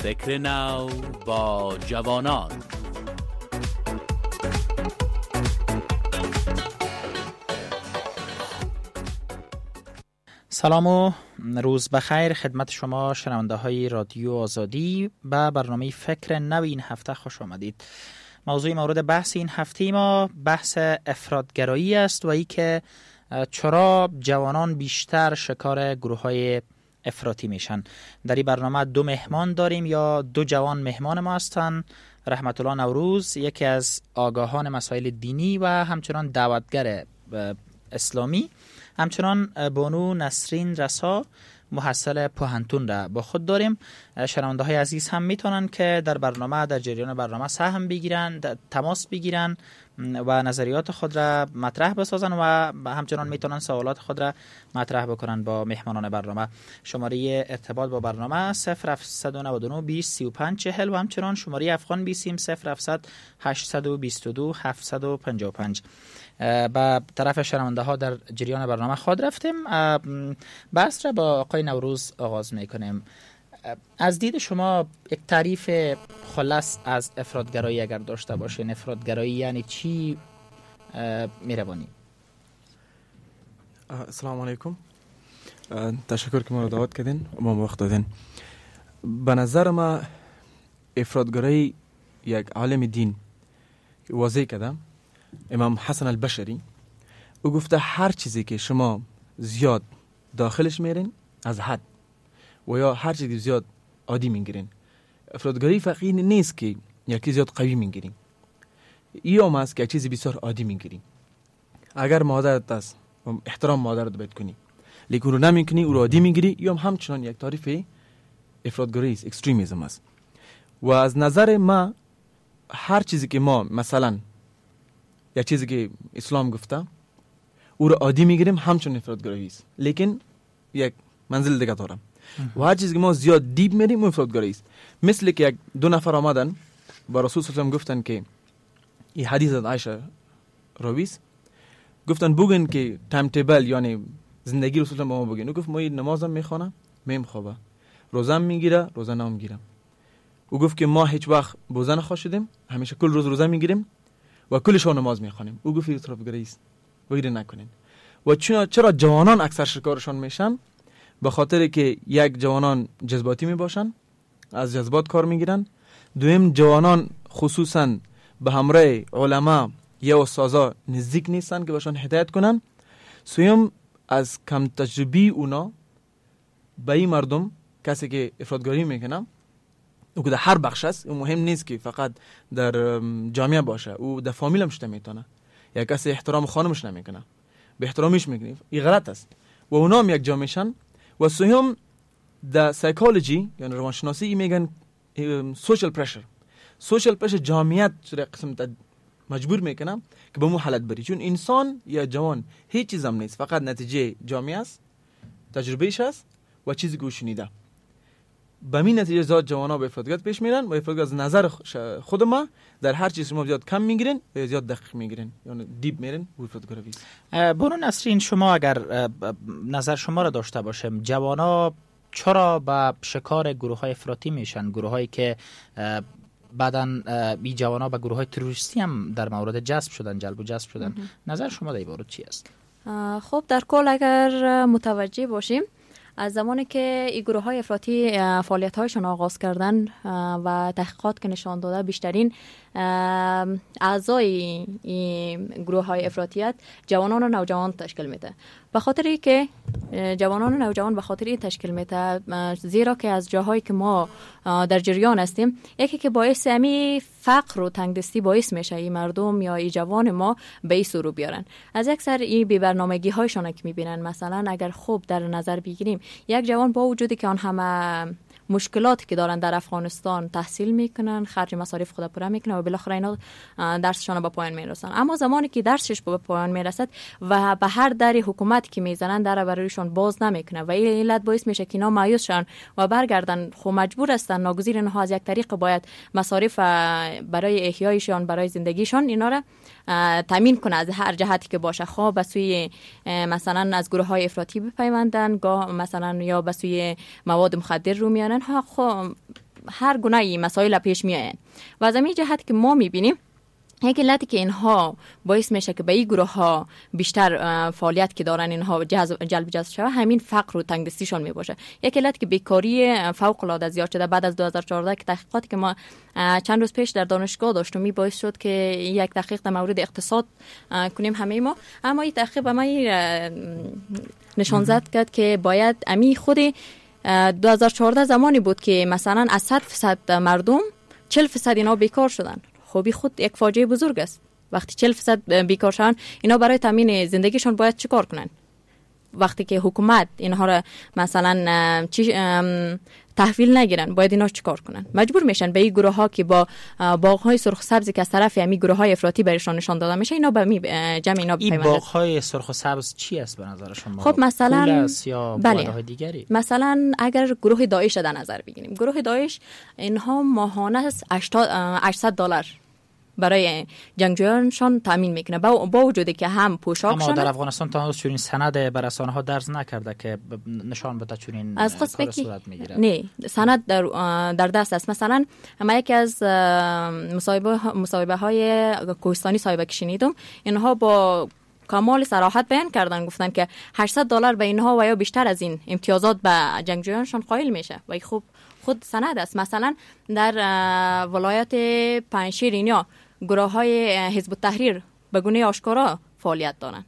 فکر نو با جوانان. سلام و روز بخیر خدمت شما شنونده های رادیو آزادی. به برنامه فکر نو این هفته خوش آمدید. موضوع مورد بحث این هفته ما بحث افراطگرایی است و ای که چرا جوانان بیشتر شکار گروه های افراطی میشن. در این برنامه دو مهمان داریم یا دو جوان مهمان ما هستند. رحمت الله نوروز، یکی از آگاهان مسائل دینی و همچنان دعوتگر اسلامی، همچنان بانو نسرین رسا، محصل پوهنتون را با خود داریم. شنونده های عزیز هم میتونن که در برنامه، در جریان برنامه سهم بگیرن، تماس بگیرن و نظریات خود را مطرح بسازن و همچنان میتونن سوالات خود را مطرح بکنن با مهمانان برنامه. شماره ارتباط با برنامه 0799 20 35 40 و همچنان شماره افغان بیسیم 0700 822 755. به طرف شنونده ها در جریان برنامه خود رفتیم. بحث را با آقای نوروز آغاز میکنیم. از دید شما یک تعریف خلاص از افراطگرایی اگر داشته باشین، افراطگرایی یعنی چی میروانی؟ السلام علیکم، تشکر که ما رو دعوت کردین و ما وقت دادین. به نظر ما افراطگرایی یک عالم دین واضح کردم، امام حسن البشری، او گفته هر چیزی که شما زیاد داخلش میرین از حد و یا هر چیزی زیاد عادی میگیرین. افراطگرایی فقط نیست که یک چیز زیاد قوی میگیرین، یا هم است که یک چیز بسیار عادی میگیرین. اگر مادرت است احترام مادرت باید کنی، لیکن رو نمیکنی، او رو عادی میگیری، یا هم همچنان یک تعریف افراطگرایی است، اکستریمیسم است. و از نظر ما هر چیزی که ما مثلا یک چیزی که اسلام گفته او رو عادی میگیریم همچون افراطگرایی است، لیکن یک منزل دیگه دارم. و هر چیزی که ما زیاد دیپ میریم اون افراطگرایی است. مثل که یک دو نفر آمدن با رسول صلی الله علیه و گفتن که این حدیث از عایشه راوی است، گفتن بگن که تایم تیبل یعنی زندگی رسول الله با ما بگین. او گفت ما نمازم میخوانم، میخوابم، روزم میگیره، روزه نمیگیرم. او گفت که ما هیچ وقت بوزه نخوردیم، همیشه کل روز روزه میگیریم و کلش نماز میخوانیم. او گفت افراطگرایی است، وگیره نکنین. و چرا جوانان اکثر شکارشان میشن؟ به خاطر که یک جوانان جذباتی میباشن، از جذبات کار میگیرن. دویم جوانان خصوصا به همراه علما یا استادا نزدیک نیستن که باشن هدایت کنن. سوم از کم تجربی اونا به این مردم، کسی که افراطگرایی میکنه او که در هر بخش است، او مهم نیست که فقط در جامعه باشه، او در فامیل هم شده میتونه. یا کسی احترام خانمش نمیکنه، به احترامیش میکنه، این غلط است و اونا هم یک جا میشن. و سوم در سایکولوژی یعنی روانشناسی میگن سوشال پرشر جامعیت چرا قسم مجبور میکنه که به مو حالت بری، چون انسان یا جوان هیچ چیز هم نیست، فقط نتیجه جامعه است، تجربهش است و چیزی که شنیده. به این نتیجه زاد جوانا به افراطگرایی پیش میرن و افراطگرایی از نظر خود ما در هر چیز ما زیاد کم میگیرن و زیاد دقیق میگیرن، یعنی دیپ میرن و افراطگرایی. بانو نسرین، شما اگر نظر شما را داشته باشم، جوانا چرا به شکار گروه های افراطی میشن؟ گروه هایی که بعدن بی جوانا به گروه های تروریستی هم در مورد جلب و جذب شدن. نظر شما در این باره چی است؟ خب در کل اگر متوجه باشیم، از زمانی که این گروه های افراطی فعالیت هایشان آغاز کردن و تحقیقات که نشان داده بیشترین اعضای این گروه های افراطیت جوانان و نوجوان تشکیل میده. به خاطری که جوانان و نوجوان به خاطر این تشکیل میده، زیرا که از جاهایی که ما در جریان هستیم، یکی که باعث امی فقر و تنگدستی باعث میشه این مردم یا این جوان ما به این سو بیارن. از اکثر این بی برنامگی هایشان که میبینن، مثلا اگر خوب در نظر بگیریم، یک جوان با وجودی که آن همه مشکلاتی که دارن در افغانستان تحصیل میکنن، خرج مصارف خود پوره میکنن و بالاخره اینا درسشون به پایان میرسن. اما زمانی که درسش به پایان میرسد و به هر در حکومت که میزنن در برایشون باز نمیکنه و این علت باعث میشه که اینا مایوس شن و برگردن. خو مجبور هستن، ناگزیر اینها از یک طریق باید مصارف برای احیایشان، برای زندگیشان اینا را تامین کنه از هر جهتی که باشه. خواه به سوی مثلا از گروه های افراطی بپیوندن، گاه مثلا یا به سوی مواد مخدر رو میانن. ها خب هر گونه مسائل پیش میآیند و از همین جهت که ما میبینیم یک علتی که اینها باعث میشه که به این گروه ها بیشتر فعالیت که دارن اینها جلب جذب شود، همین فقر و تنگدستیشون میباشه. یک علت که بیکاری فوق العاده زیاد شده بعد از 2014 که تحقیقاتی که ما چند روز پیش در دانشگاه داشتیم می باعث شد که یک تحقیق در مورد اقتصاد کنیم همه ما، اما این تحقیق به ما نشان زد کرد که باید امی خود 2014 زمانی بود که مثلا از 100% مردم 40% اینا بیکار شدن. خب خود یک فاجعه بزرگ است. وقتی 40% بیکار شدن، اینا برای تامین زندگیشون باید چیکار کنن؟ وقتی که حکومت اینها را مثلا تحویل نگیرن، باید اینا چیکار کنن؟ مجبور میشن به این گروه ها که با باغ های سرخ سبزی که از طرف همین گروه های افراطی برشان نشان داده میشه، اینا به جمع اینا این باغ های سرخ و سبز چی است به نظر شما؟ خب مثلا یا بله، دیگری؟ مثلا اگر گروه داعش در نظر بگیریم، گروه داعش اینها ماهانه $800 برای جنگجویانشان تامین میکنه، با وجودی که هم پوشاک اما در افغانستان تا هنوز چنین سند بر رسانه ها درز نکرده که نشان بده چنین از کار صورت میگیره. نه، سند در دست است. مثلا ما یکی از مصاحبه های کوهستانی صاحبه که شنیدم، اینها با کمال صراحت بیان کردن، گفتن که $800 به اینها و یا بیشتر از این امتیازات به جنگجویانشان قائل میشه و خود سند است. مثلا در ولایت پنجشیر اینا گروه های حزب التحریر به گونه آشکارا فعالیت دارن.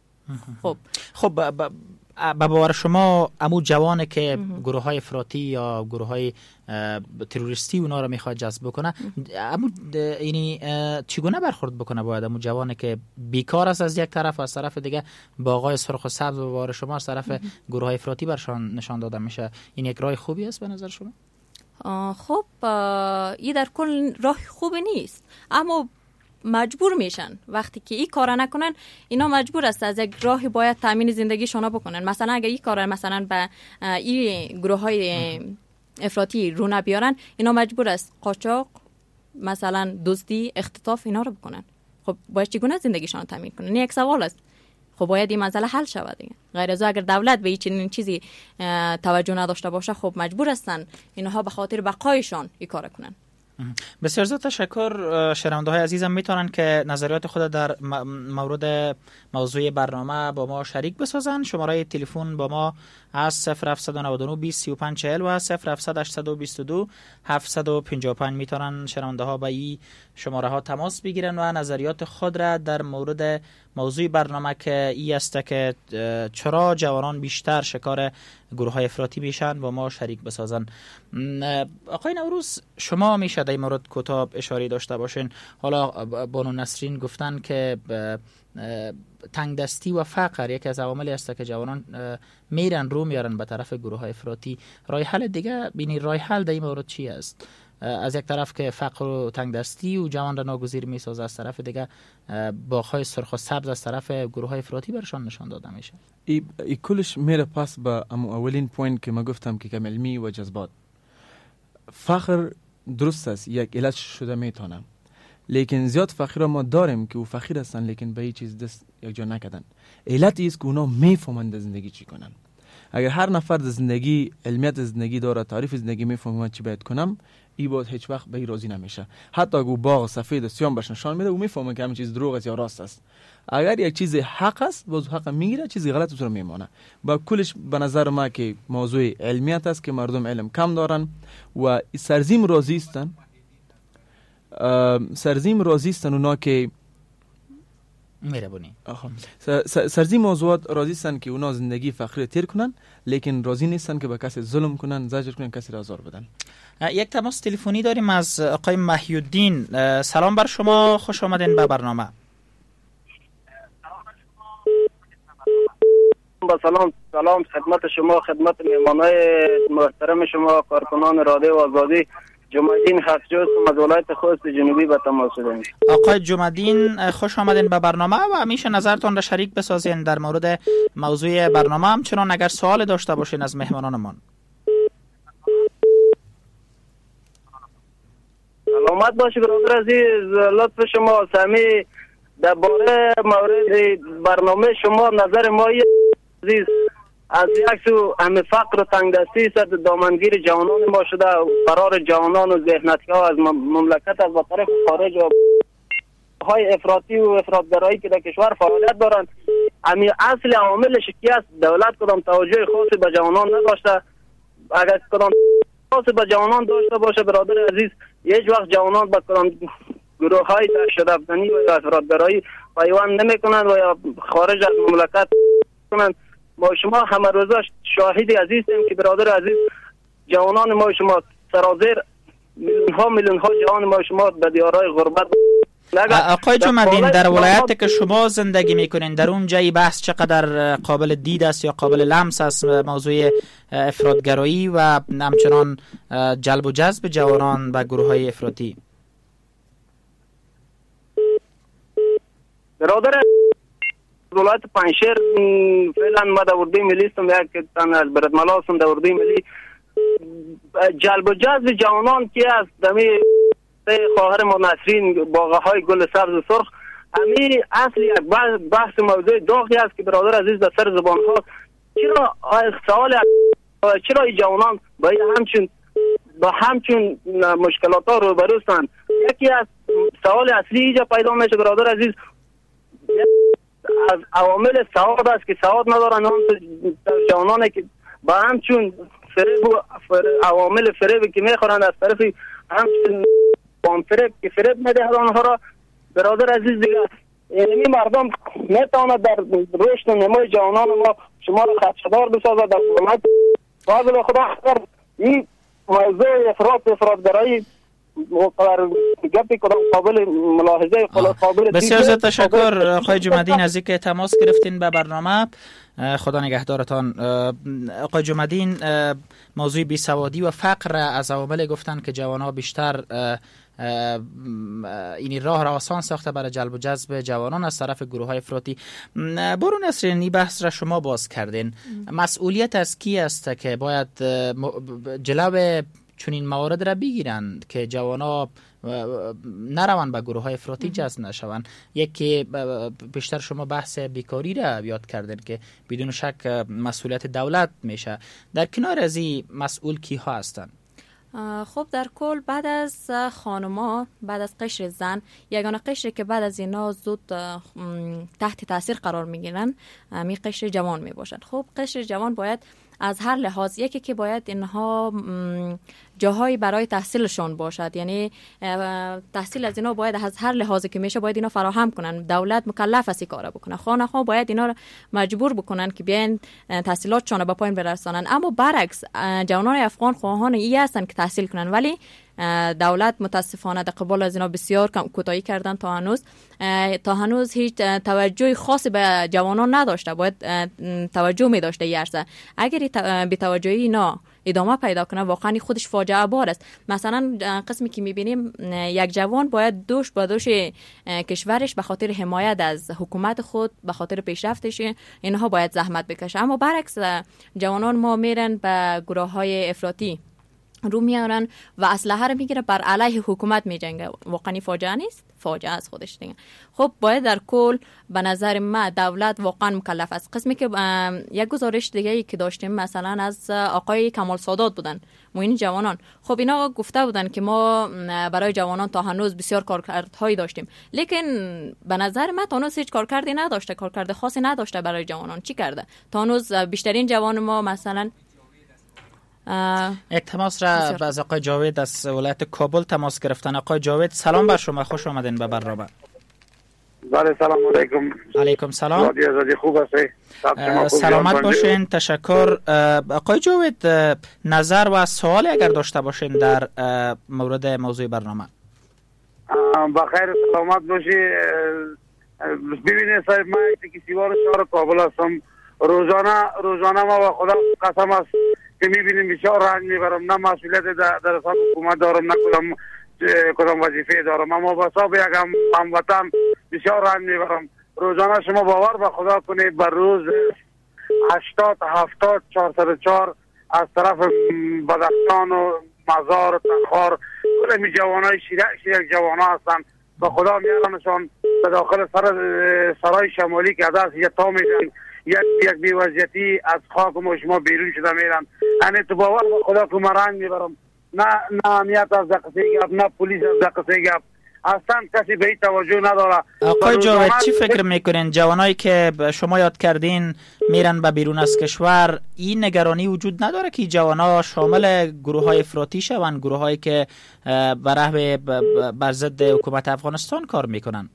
خب به باور شما امو جوانه که گروه های افراطی یا گروه های تروریستی اونا رو میخواد جذب بکنه، امو یعنی چگونه برخورد بکنه باید امو جوانه که بیکار است از یک طرف و از طرف دیگه باغای سرخ و سبز و باور شما از طرف گروه های افراطی برشان نشان داده میشه؟ این یک راه خوبی است به نظر شما؟ خب این در کل راه خوبی نیست، اما مجبور میشن. وقتی که این کار نکنن، اینا مجبور است از یک راهی باید تامین زندگی شونا بکنن. مثلا اگه این کار مثلا به این گروه های افراطی رو نبیارن، اینا مجبور است قاچاق، مثلا دزدی، اختطاف اینا رو بکنن. خب باید چگونه زندگیشون تامین کنن؟ این یک سوال است. خب باید این مسئله حل شود دیگه. غیر از اگر دولت به این چیزی توجه نداشته باشه، خب مجبور هستن اینها به خاطر بقایشان این کار کنن. بسیار زیاد تشکر. شنونده‌های عزیزم میتونن که نظریات خود در مورد موضوع برنامه با ما شریک بسازن. شماره تلفن با ما از 0799 20 35 40 و 0700 822 755 میتونن شنونده‌ها با این شماره ها تماس بگیرن و نظریات خود را در مورد موضوع برنامه که این است که چرا جوانان بیشتر شکار گروه های افراطی میشن با ما شریک بسازن. آقای نوروز، شما میشه در این مورد کتاب اشاره داشته باشین. حالا بانو نسرین گفتن که تنگ دستی و فقر یکی از عواملی است که جوانان میرن رو میارن به طرف گروه های افراطی. راه حل دیگه بینی راه حل در این مورد چی است؟ از یک طرف که فقر و تنگ دستی و جوان را ناگزیر میسازه، از طرف دیگه باغ‌های سرخ و سبز از طرف گروه های افراطی برشان نشان داده میشه. ای کلش میره پس به اولین پوینت که ما گفتم که کم علمی و جذبات. فقر درست است، یک علت شده میتونم، لیکن زیاد فقیر ما داریم که او فقیر هستن لیکن به هیچ چیز دست یک جا نکردن. علت است که اونا میفهمند زندگی چی کنن. اگر هر نفر در زندگی علمیت زندگی داره، تعریف زندگی میفهمه چی باید کنم، ای بود هیچ وقت به این راضی نمیشه. حتی اگه باغ سفید و سیاه بهش نشان میده، او میفهمه که همین چیز دروغ است یا راست است. اگر یک چیز حق است، باز حق میگیره، چیزی غلط اون رو میمونه. با کلش به نظر ما که موضوع علمیت است که مردم علم کم دارن و سرزیم راضی استن. سرزیم راضی استن اونا که میربونی. سرزی موضوعات راضی هستن که اونا زندگی فقیر تیر کنن، لیکن راضی نیستن که به کسی ظلم کنن، زجر کنن، کسی را آزار بدن. یک تماس تلفنی داریم از آقای محی‌الدین. سلام بر شما، خوش آمدین به برنامه. سلام خدمت شما، خدمت مهمانای محترم شما، کارکنان رادیو آزادی. جمعدین خفجوز از ولایت خوست جنوبی به تماس شدیم. آقای جمعدین، خوش آمدین به برنامه و همیشه نظرتون را شریک بسازین در مورد موضوع برنامه. همچنان اگر سوال داشته باشین از مهمانانمان. سلامت باشی برادر عزیز. لطف شما سمی درباره مورد برنامه شما نظر ما عزیز از یک سو همه فقر و تنگدستی است، دامنگیر جوانان ما شده، فرار جوانان و ذهنیتی ها از مملکت از با طرف خارج و های افراطی و افراطگرایی که در کشور فعالیت دارند. همین اصل عواملش کی است؟ دولت کدام توجه خاصی به جوانان نداشته. اگر کدام خاصی به جوانان داشته باشه برادر عزیز، هیچ وقت جوانان به کدام گروه های تشددافکنی و افراطگرایی پیوند نمیکنند و یا خارج از مملکت کنند. ما شما همه روزا شاهد عزیزیم که برادر عزیز جوانان ما شما سرازیر میلیون ها جوان ما شما در دیارهای غربت. آقای جمع‌دین، در ولایتی که شما زندگی میکنین در اونجا این بحث چقدر قابل دید است یا قابل لمس است موضوع افراطگرایی و همچنان جلب و جذب جوانان و گروه های افراطی؟ برادر ولایت پنجشیر فعلا ما در اردوی ملی هستم، یک تن از بردملا هستم در اردوی ملی. جلب و جذب جوانان که از دمی خواهر ما نسرین باغه های گل سبز و سرخ، همین اصل یک بحث موضوع داغی است که برادر عزیز در سر زبان ها چرا این جوانان با همچون مشکلات ها روبرو هستند. یکی از سوال اصلی اینجا پیدا میشه برادر عزیز، از عوامل سواد است که سواد ندارن جوانانی که با همچون عوامل فریب که میخورند از طرف همچون فریب که فریب میدهد آنها را برادر عزیز دیگه یعنی مردم میتواند در رشد و نمای جوانان ما شما را خدشدار بسازد در حکومت. باز به خدا این موضوع افراطگرایی گپی کدام قابل ملاحظه قابل. بسیار زیاد تشکر آقای جمع‌دین از اینکه تماس گرفتین به برنامه. خدا نگهدارتان. آقای جمع‌دین موضوع بیسوادی و فقر از عوامل گفتن که جوان‌ها بیشتر این راه را آسان ساخته برای جلب و جذب جوانان از طرف گروه‌های افراطی. برو نسرین، این بحث را شما باز کردین. مسئولیت از کی است که باید جلو چنین موارد را بگیرند که جوانا نروند به گروه های افراطی جذب نشوند؟ یکی بیشتر شما بحث بیکاری را یاد کردن که بدون شک مسئولیت دولت میشه. در کنار از این مسئول کی ها هستند؟ خب در کل بعد از خانما، بعد از قشر زن، یگانه قشری که بعد از اینا زود تحت تاثیر قرار میگیرن می قشر جوان می باشند. خب قشر جوان باید از هر لحاظ، یکی که باید اینها جاهایی برای تحصیلشون باشد، یعنی تحصیل از اینا باید از هر لحاظی که میشه باید اینا فراهم کنن. دولت مکلف است کارا بکنه، خانه ها باید اینا رو مجبور بکنن که بیاین تحصیلاتشون رو به پایین برسانن. اما برعکس جوانان افغان خواهان این هستن که تحصیل کنن، ولی دولت متاسفانه در قبال از اینا بسیار کوتاهی کردن. تا هنوز هیچ توجه خاصی به جوانان نداشته. باید توجه می داشته یارسه. اگر بی توجهی اینا ادامه پیدا کنه واقعا خودش فاجعه بار است. مثلا قسمی که میبینیم یک جوان باید دوش با دوش کشورش به خاطر حمایت از حکومت خود، به خاطر پیشرفتش اینها باید زحمت بکشه. اما برعکس جوانان ما میرن به گروه های افراطی رو میارن و اسلحه رو میگیره بر علیه حکومت میجنگه. واقعا فاجعه نیست؟ فاجعه از خودش دیگه. خب باید در کل به نظر من دولت واقعا مکلف است. قسمی که یک گزارش دیگه ای که داشتیم مثلا از آقای کمال سادات بودن، معین جوانان. خب اینا گفته بودن که ما برای جوانان تا هنوز بسیار کارکردهایی داشتیم، لیکن به نظر من تا هنوز هیچ کارکردی نداشته، کارکرد خاصی نداشته برای جوانان. چی کرده؟ تا هنوز بیشترین جوان ما مثلا یک تماس را از آقای جاوید از ولایت کابل تماس گرفتن. آقای جاوید سلام بر شما، خوش آمدین به برنامه. بله سلام علیکم. علیکم سلام. رادیو خوب هستی؟ سلامت باشین، تشکر. آقای جاوید نظر و سوال اگر داشته باشین در مورد موضوع برنامه. بخیر سلامت باشی. ببینید صاحب، من یک سیوار شهر کابل هستم. روزانه ما و خدا قسم است که میبینیم بسیار رنج میبرم. نه مسئولیت در حساب حکومت دارم، نه کدام وظیفه دارم، اما با حساب یک هموطن بسیار رنج میبرم. روزانه شما باور به خدا کنید بر روز 80 70 404 از طرف بدخشان و مزار و تخار کل می جوانای شیرک جوانا هستن. به خدا میارنشان به داخل سرای شمالی که از اینجا تا میشن یک بی‌وضعیتی از خاک ما شما بیرون شده میرن. یعنی تو باور به خدا که من رنگ میبرم، نه امنیت از دقیقه گپ، نه پلیس از دقیقه گپ، اصلا کسی به این توجه نداره. آقای جاوید چی فکر میکنین جوانایی که شما یاد کردین میرن به بیرون از کشور، این نگرانی وجود نداره که جوانا شامل گروه های افراطی شوند، گروه هایی که بر ضد حکومت افغانستان کار میکنن؟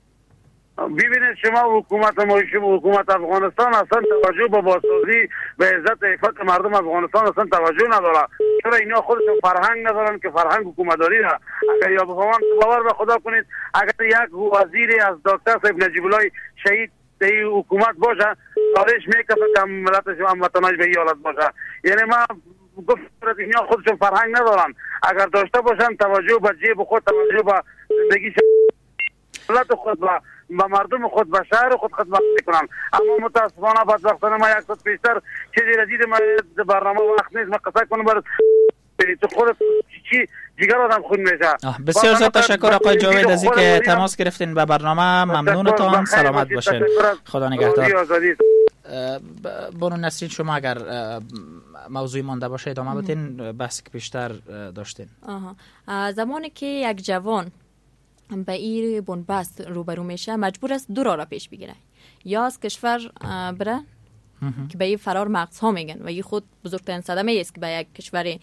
ببینید شما حکومت افغانستان اصلا توجه به بازسازی به عزت عفت مردم افغانستان اصلا توجه نداره. چرا اینا خودشون فرهنگ ندارن که فرهنگ حکومتداری را اگر یا بفهمن، باور به خدا کنید اگر یک وزیری از دکتر صاحب نجیب الله شهید در حکومت باشه کارش میکفه که ملتش هموطناش به این حالت باشه. یعنی ما گفتم اینا خودشون فرهنگ ندارن، اگر داشته باشن توجه به جیب خود، توجه به زندگی ملت خود و مردم خود و شهر خود خدمت میکنن. اما متاسفانه بدبختانه ما یک ساعت پیشتر چیزی را دیدم، برنامه وقت نیست ما قصه کنم برات تو خودت چی جگر آدم خون میشه. بسیار زیاد تشکر آقای جاوید از اینکه تماس گرفتین به برنامه. ممنونتان، سلامت باشین، خدا نگهدار. بانو نسرین شما اگر موضوعی مانده باشه ادامه بدین، بحثی که بیشتر داشتین. زمانی که یک جوان به این بنبست روبرو میشه مجبور است دو راه را پیش بگیره، یا از کشور بره که به این فرار مغزها میگن و این خود بزرگترین صدمه است که به یک کشوری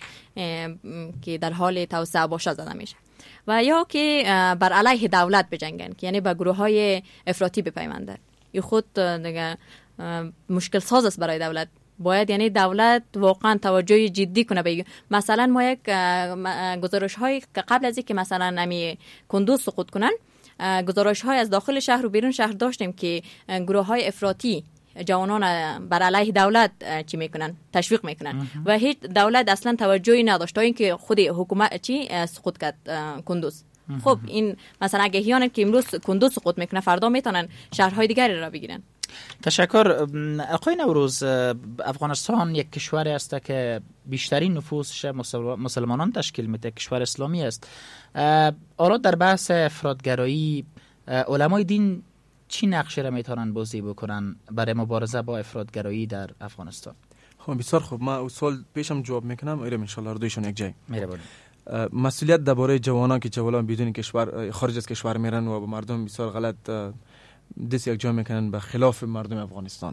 که در حال توسعه باشه زده میشه، و یا که بر علیه دولت بجنگن که یعنی به گروه های افراطی بپیونده. این خود دیگه مشکل ساز است برای دولت. باید یعنی دولت واقعا توجه جدی کنه به مثلا ما یک گزارش های قبل از اینکه مثلا نمی کندوز سقوط کنن، گزارش های از داخل شهر و بیرون شهر داشتیم که گروه های افراطی جوانان بر علیه دولت چی میکنن، تشویق میکنن و هیچ دولت اصلا توجهی نداشت تا اینکه خود حکومت چی سقوط کرد کندوز. خب این مثلا اگه هیانه که امروز کندوز سقوط میکنه فردا میتونن شهرهای دیگری را بگیرن. تشکر. آقای نوروز، افغانستان یک کشوری است که بیشترین نفوسش مسلمانان تشکیل میده، کشور اسلامی است. حالا در بحث افراطگرایی علمای دین چی نقشی را میتونن بازی بکنن برای مبارزه با افراطگرایی در افغانستان؟ خب بسیار خوب، ما سوال پیشم جواب میکنم، ایرم ان شاء الله دویشون یک جای. مهربانی. مسئولیت درباره جوانان که جوانان بدون کشور خارج از کشور میرن و به مردم بسیار غلط دست یک جا میکنن به خلاف مردم افغانستان.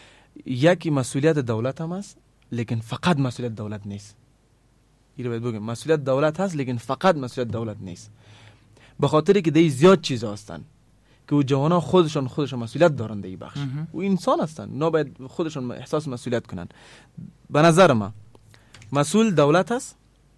یکی مسئولیت دولت هم است، لیکن فقط مسئولیت دولت نیست. این رو باید بگم، مسئولیت دولت هست لیکن فقط مسئولیت دولت نیست. به خاطری که دی زیاد چیزا هستن که او جوانان خودشون مسئولیت دارن در این بخش. او انسان هستن، اونا باید خودشون احساس مسئولیت کنن. به نظر من مسئول دولت هست.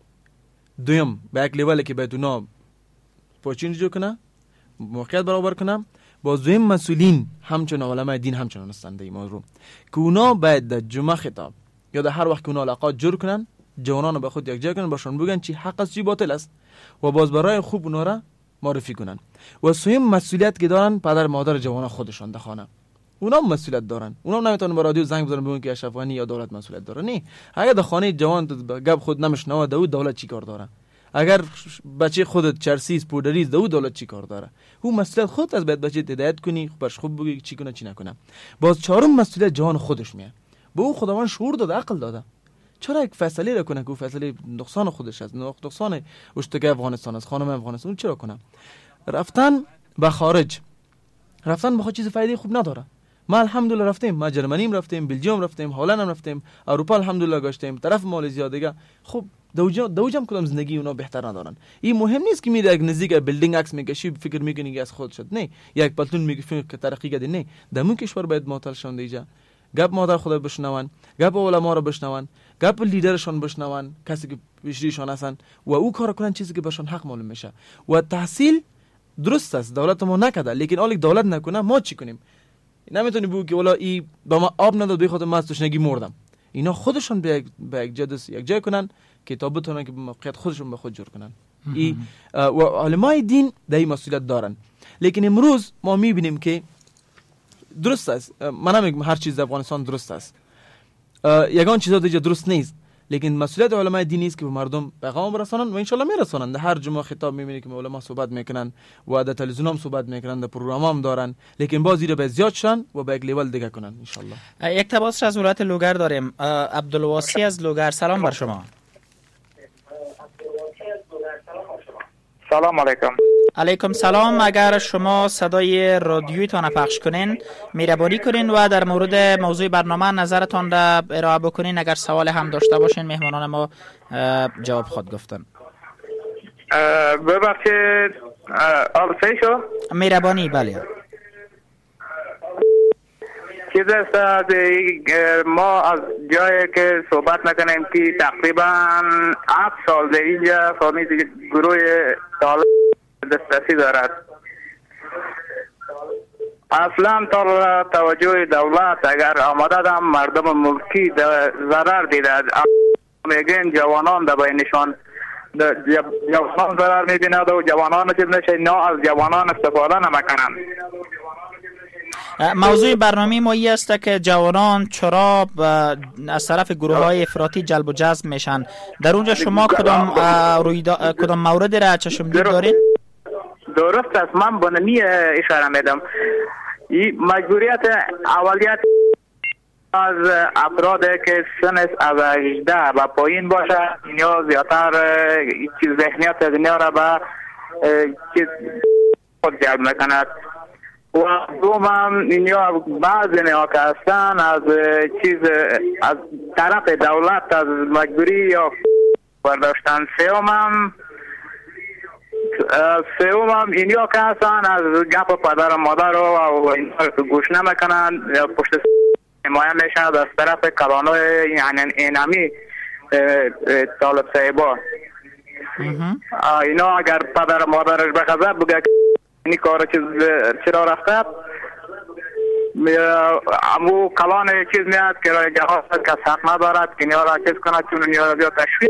دویم به یک لیولی که باید اونا پاچین جو کنه، موقعیت برابر کنه. با دویم مسئولین همچنان علماء دین همچنان هستند این موضوع که اونا باید در جمعه خطاب یا در هر وقت که اونا علاقات جور کنن، جوانان به خود یک جای کنن، باشون بگن چی حق است چی باطل است و باز برای خوب اونا را معرفی کنن. و سوم مسئولیت که دارن پدر مادر جوانان خودشان در خانه، اونا مسئولیت دارن. اونا نمیتونن به رادیو زنگ بزنن بگن که اشرف غنی یا دولت مسئولیت داره. نه، اگه در خانه جوان گپ خود نمیشنوه دولت چی کار داره؟ اگر بچه خودت چرسیز پودریز دولت چی کار داره؟ او مسئولیت خود از باید بچه هدایت کنی، برش خوب بگی چی کنه چی نکنه. باز چهارم مسئولیت جوان خودش میه. به او خداوند شعور داده، عقل داده. چرا یک فیصله را کنه که او فیصله نقصان خودش است، نقصان اشتکای افغانستان است، خانم افغانستان، اون چرا کنه؟ رفتن به خارج، رفتن به چیز فایده خوب نداره. ما الحمدلله رفتیم، ما جرمنیم رفتیم، بلژیوم رفتیم، هلند هم رفتیم، اروپا الحمدلله گشتیم، طرف مالزیا دیگه. خب دوجم کدام زندگی اونا بهتر ندارن. این مهم نیست که میره یک نزدیک بیلدینگ عکس میکشی فکر میکنی که از خود شد. نه، یک پلتون میگه که ترقی کرده. نه، دمون کشور باید معطل شون دیجا. گپ مادر خدا بشنون، گپ علما رو بشنون، گپ لیدرشون بشنون، کسی که پیشریشون هستن و او کار کنن چیزی که برشون حق معلوم میشه. و تحصیل درست است، دولت ما نکرده، لیکن اول دولت نکنه ما چی کنیم؟ نمیتونی بگی که والا ای با ما آب نداد به خاطر ما از تشنگی مردم. اینا خودشون به یک جای کنن که تا بتونن که موقعیت خودشون به خود جور کنن. و علمای دین در این مسئولیت دارن. لیکن امروز ما میبینیم که درست است، من نمیگم هر چیز در افغانستان درست است، یگان چیزا دیگه درست نیست، لیکن مسئولیت علماء دینی است که به مردم پیغام برسانند و ان شاء الله میرسانند. هر جمعه خطاب میبینید که علما صحبت میکنن و در تلویزیون هم صحبت میکنن، در پروگرام هم دارن، لیکن باز ایره به زیاد شن و به یک لیول دیگه کنن ان شاء الله. یک تماس از ولایت لوگر داریم. عبدالواسی از لوگر، سلام بر شما. سلام علیکم. علیکم سلام. اگر شما صدای رادیویتان پخش کنین مهربانی کنین و در مورد موضوع برنامه نظرتان را ارائه بکنین. اگر سوال هم داشته باشین مهمانان ما جواب خود گفتن. ببخشید صحیح شو؟ مهربانی. بله. چیز است ما از جایی که صحبت نکنیم که تقریبا 7 سال در اینجا فهمید گروه طالب دسترسی دارد. اصلا تا توجه دولت اگر آمده دم مردم ملکی ضرر دیده، میگن جوانان در بینشان جوانان ضرر میبیند و جوانان چیز نشه، نه از جوانان استفاده نمیکنند. موضوع برنامه ما این است که جوانان چرا از طرف گروه های افراطی جلب و جذب میشن. در اونجا شما کدام مورد را چشمگیر دارین؟ درست است. من به نمی اشاره میدم. این مجبوریت اولیت از افراد که سن از 18 و پایین باشه یا زیادتر ذهنیت از دنیا را به خود جلب میکند. و دوم اینجا بعضی نیا که هستن از از طرف دولت از مجبوری یا برداشتن. سومم اینجا که هستن از گپ پدر و مادر و اینها گوش نمیکنن، پشت حمایه میشن از طرف کلانای یعنی اینمی طالب صاحبا. اینا اگر پدر و مادرش به غضب بگه این کار چرا رفته، امو کلان چیز میاد که جهاز کس حق ندارد که نیا را چیز کند چون نیا را بیا تشویق.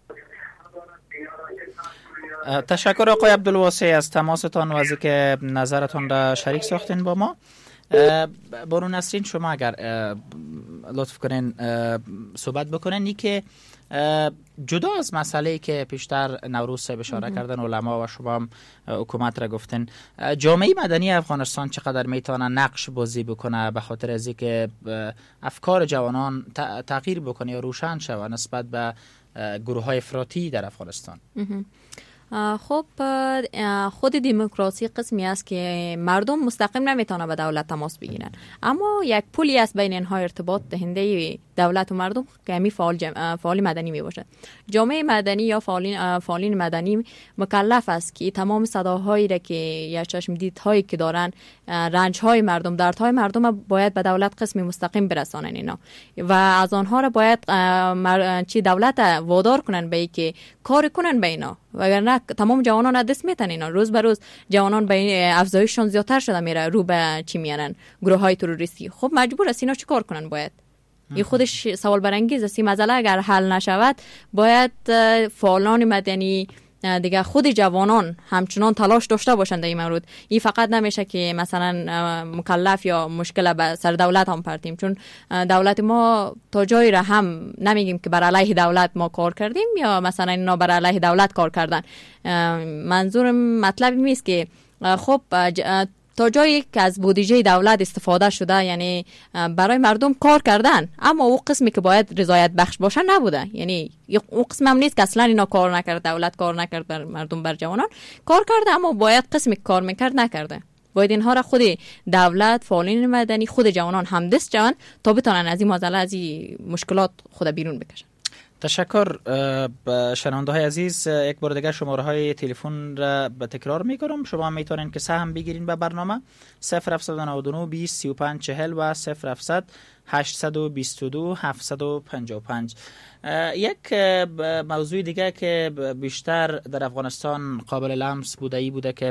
تشکر آقای عبدالواسی از تماستان و از اینکه نظرتان را شریک ساختین با ما. بارون نسرین شما اگر لطف کنین صحبت بکنین این که جدا از مسئله که پیشتر نوروز صاحب اشاره کردن علما و شما هم حکومت را گفتن، جامعه مدنی افغانستان چقدر میتونه نقش بازی بکنه به خاطر از اینکه افکار جوانان تغییر بکنه یا روشن شود نسبت به گروه های افراطی در افغانستان؟ خب خود دموکراسی قسمی است که مردم مستقیم نمیتونه به دولت تماس بگیرن، اما یک پلی است بین اینها ارتباط دهنده دولت و مردم که همی فعال مدنی می باشد. جامعه مدنی یا فعالین مدنی مکلف است که تمام صداهایی را که یا چشم دیدهایی که دارن، رنجهای مردم، دردهای مردم باید به دولت قسمی مستقیم برسانن اینا و از آنها را باید دولت وادار کنن به اینکه کار کنن به اینا، وگرنه تمام جوانان از دست میتن اینا. روز به روز جوانان به افزایششون زیادتر شده میره، رو به چی میارن گروه های تروریستی. خب مجبور است اینا چی کار کنن؟ باید این خودش سوال برانگیز است. این مسئله اگر حل نشود باید فعالان مدنی دیگه خود جوانان همچنان تلاش داشته باشند در این مورد. این فقط نمیشه که مثلا مکلف یا مشکل به سر دولت هم پرتیم، چون دولت ما تا جایی را هم نمیگیم که بر علیه دولت ما کار کردیم یا مثلا اینا بر علیه دولت کار کردن. منظورم مطلب نیست که خب تا جایی که از بودجه دولت استفاده شده یعنی برای مردم کار کردن، اما او قسمی که باید رضایت بخش باشه نبوده. یعنی او قسم هم نیست که اصلا اینا کار نکرد، دولت کار نکرد بر مردم، بر جوانان کار کرده، اما باید قسمی که کار میکرد نکرده. باید اینها را خود دولت، فعالین مدنی، خود جوانان همدست جوان تا بتونن از این مسئله، از این مشکلات خود بیرون بکشن. تشکر. شنونده های عزیز، یک بار دیگر شماره های تلفن را به تکرار میکنم. شما میتونین که سهم بگیرین به برنامه 0799 20 35 40 و 0700 822 755. یک موضوع دیگه که بیشتر در افغانستان قابل لمس بوده ای بوده که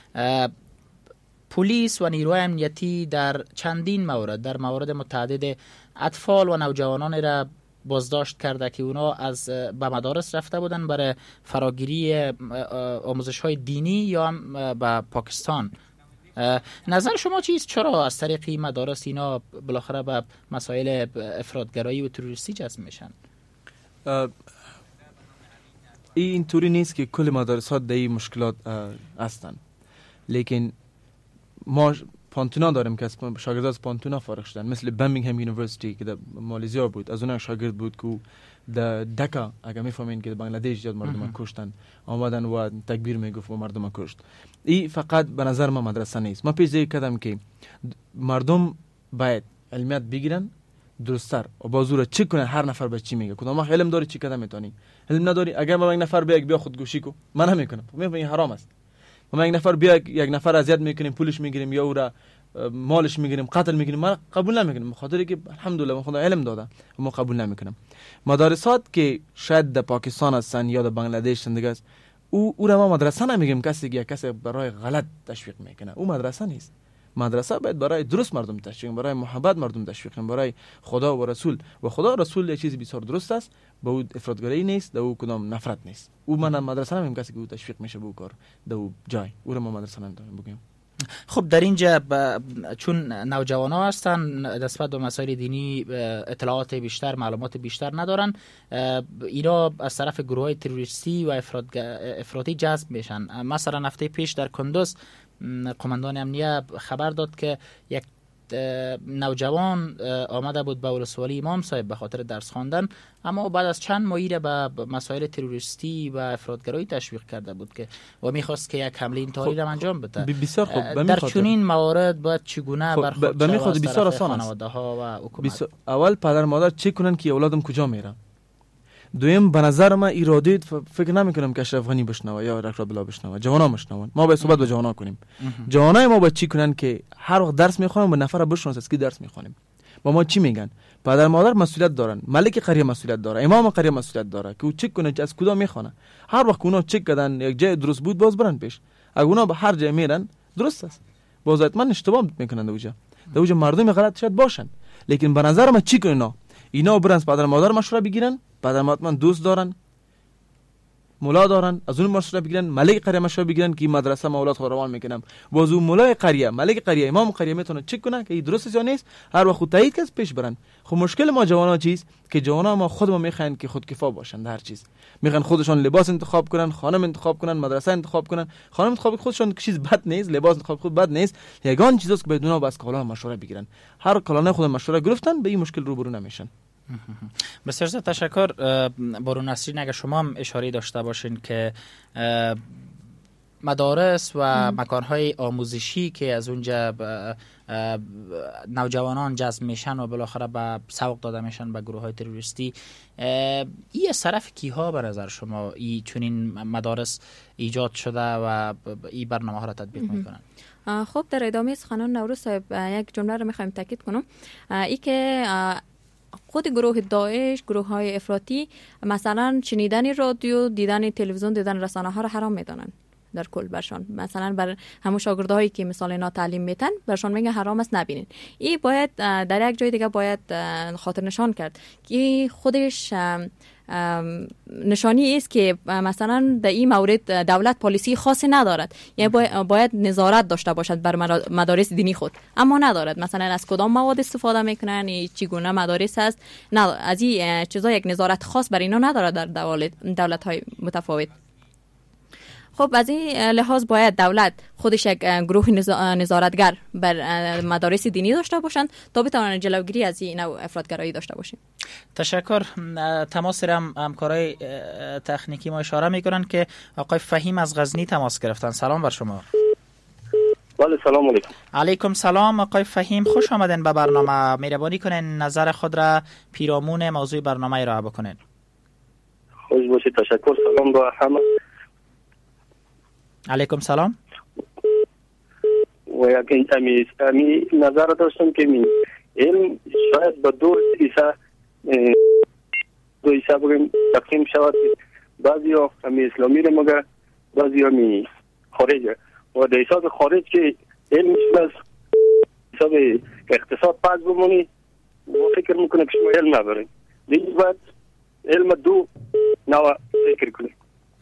پلیس و نیروی امنیتی در چندین مورد، در موارد متعدد اطفال و نوجوانان را بازداشت کرده که اونا از به مدارس رفته بودن برای فراگیری آموزش های دینی یا هم به پاکستان. نظر شما چیست؟ چرا از طریق مدارس اینا بالاخره به مسائل افراطگرایی و تروریستی جذب میشن؟ اینطوری نیست که کل مدارسات در این مشکلات هستن، لیکن ما پانتونا داریم که شاگردان از پانتونا فارغ شدن، مثل برمینگهم یونیورسیتی که در مالزیا بود، از اون شاگرد بود که در دکا اگه میفهمین که بنگلادش زیاد مردم کشتن، آمدن و تکبیر میگفت و مردم کشت. این فقط به نظر من مدرسه نیست. من پیش کردم که مردم باید علمیت بگیرن درست‌تر و بازور چک کنن هر نفر به چی میگه. کدام علم داری چی کدام میتونی، علم نداری اگر ما یک نفر بیا خودکشی کو، من نمیکنم، میگم این حرام است. ما یک نفر بیا یک نفر اذیت میکنیم، پولش میگیریم یا او را مالش میگیریم، قتل میگیریم، من قبول نمیکنم، خاطر که الحمدلله خدا علم داده ما قبول نمیکنم. مدارسات که شاید در پاکستان هستن یا در بنگلادش زندگی است، او را ما مدرسه نمیگیم. کسی برای غلط تشویق میکنه، او مدرسه نیست. مدرسه باید برای درست مردم تشویق، برای محبت مردم تشویق، برای خدا و رسول. و خدا و رسول یه چیزی بسیار درست است، به او افراطگری نیست، به او کدام نفرت نیست. او من مدرسه نمیگم کسی که او تشویق میشه به او کار در او جای، او را ما مدرسه نمیتونیم بگیم. خب در اینجا چون نوجوانا هستن نسبت به مسائل دینی اطلاعات بیشتر، معلومات بیشتر ندارن، اینا از طرف گروهای تروریستی و افراطی جذب میشن. مثلا هفته پیش در کندوز قماندان امنیه خبر داد که یک نوجوان آمده بود به ولسوالی امام صاحب به خاطر درس خواندن، اما بعد از چند ماهی به مسائل تروریستی و افراطگرایی تشویق کرده بود که و میخواست که یک حمله اینطوری را انجام بده. بسیار خوب. در چنین موارد باید چگونه برخورد شود بسیار از طرف آسان خانواده ها و حکومت؟ اول پدر مادر چک کنن که اولادم کجا میره. دویم به نظر من ایرادی فکر نمیکنم که اشرف غنی بشنوه یا رکرات بلا بشنوه، جوانا بشنون. ما باید صحبت با جوانا کنیم. جوانای ما باید چی کنن که هر وقت درس میخونن به نفر بشناسن از کی درس میخونیم. با ما چی میگن؟ پدر مادر مسئولیت دارن، ملک قریه مسئولیت داره، امام قریه مسئولیت داره که او چک کنه از کدام میخونه. هر وقت اونا چک کردن یک جای درست بود باز برن پیش. اگه اونا به هر جای میرن درست است، باز حتما اشتباه میکنن دوجا مردم غلط شاید باشن، لیکن به نظر من چی کنن اینا برن پدر مادر مشوره بگیرن. پدر مادر دوست دارن، مولا دارن، از اون مشوره بگیرن، ملک قریه مشوره بگیرن که مدرسه ما اولاد روان میکنم. باز اون مولای قریه، ملک قریه، امام قریه میتونه چک کنه که این درست است یا نیست، هر وقت تایید کنه پیش برن. خب مشکل ما جوانا چیست که جوانا ما خودمون میخواین که خودکفا باشن در هر چیز، میخوان خودشون لباس انتخاب کنن، خانم انتخاب کنن، مدرسه انتخاب کنن. خانم انتخاب خودشون چیز بد نیست، لباس انتخاب خود بد نیست، یگان چیزاست که بدون با از کالا مشوره بگیرن. هر کالا خود مشوره گرفتن به این مشکل روبرو نمیشن. بسیار زیاد تشکر. بارون نسرین اگر شما هم اشاره داشته باشین که مدارس و مکانهای آموزشی که از اونجا نوجوانان جذب میشن و بالاخره به سوق داده میشن به گروه های تروریستی، این از طرف کیها به نظر شما این چنین مدارس ایجاد شده و این برنامه ها را تطبیق میکنن؟ خب در ادامه سخنان نوروز صاحب یک جمله رو میخوایم تاکید کنم، ای که خود گروه داعش، گروه های افراطی مثلا شنیدن رادیو، دیدن تلویزیون، دیدن رسانه ها رو حرام میدانن در کل برشان. مثلا بر همون شاگردایی که مثال اینا تعلیم میتن برشان میگه حرام است نبینین. این باید در یک جای دیگه باید خاطر نشان کرد که خودش نشانی است که مثلا در این مورد دولت پالیسی خاصی ندارد، یعنی باید نظارت داشته باشد بر مدارس دینی خود، اما ندارد. مثلا از کدام مواد استفاده میکنن، چگونه مدارس است، از این چیزا یک نظارت خاص بر اینا ندارد در دولت های متفاوت. خب از این لحاظ باید دولت خودش یک گروه نظارتگر بر مدارس دینی داشته باشند تا بتوانند جلوگیری از این نوع افراطگرایی داشته باشیم. تشکر. تماس را همکارای تکنیکی ما اشاره میکنن که آقای فهیم از غزنی تماس گرفتن. سلام بر شما. بله سلام علیکم. علیکم سلام آقای فهیم، خوش آمدین به برنامه. مهربانی کنین نظر خود را پیرامون موضوع برنامه ارائه بکنین. خوش باشید. تشکر. سلام با همه. علیکم سلام. و یک امی نظر داشتم که علم شاید به دو حصه بگیم تقسیم شود. بعضی ها همی اسلامی رو مگه، بعضی همی خارج. و در حساب خارج که علم از حساب اقتصاد پس بمونی و فکر میکنه که شما علم نبرین. دیگه باید علم دو نوع فکر کنیم.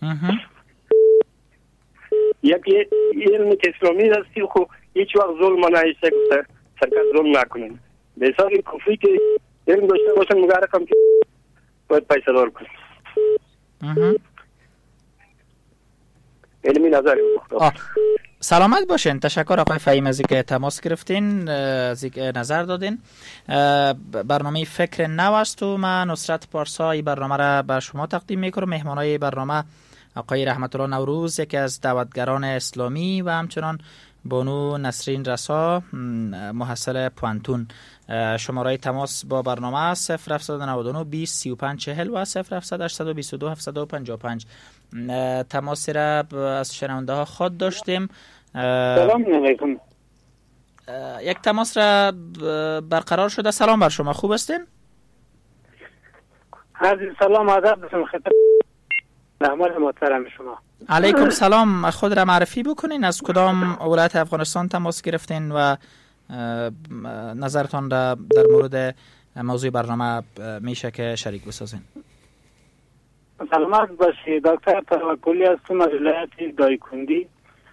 یکی علم که اسلامی هستی خو هیچ وقت ظلم نایسته گفته سرکت ظلم نکنین. به حساب کفری که علم داشته باشن مگه رقم که باید پیسه دار کنیم. علمی نظری سلامت باشین. تشکر آقای فهیم از اینکه تماس گرفتین، از اینکه نظر دادین. برنامه فکر نو است و من نصرت پارسایی برنامه را بر شما تقدیم میکنم. مهمانای برنامه آقای رحمت الله نوروز، یکی از دعوتگران اسلامی، و همچنان بانو نسرین رسا، محصل پوانتون. شماره تماس با برنامه 0799 20 35 40 و 0700 822 755. تماسی را از شنونده ها خود داشتیم. سلام علیکم. یک تماس را برقرار شده. سلام بر شما، خوب هستین؟ عزیز سلام، ادب بسم خدمت مهمان محترم شما. علیکم سلام. خود را معرفی بکنین، از کدام ولایت افغانستان تماس گرفتین و نظرتان را در مورد موضوع برنامه میشه که شریک بسازین. سلامت باشید. دکتر توکلی هستم از ولایت دایکندی.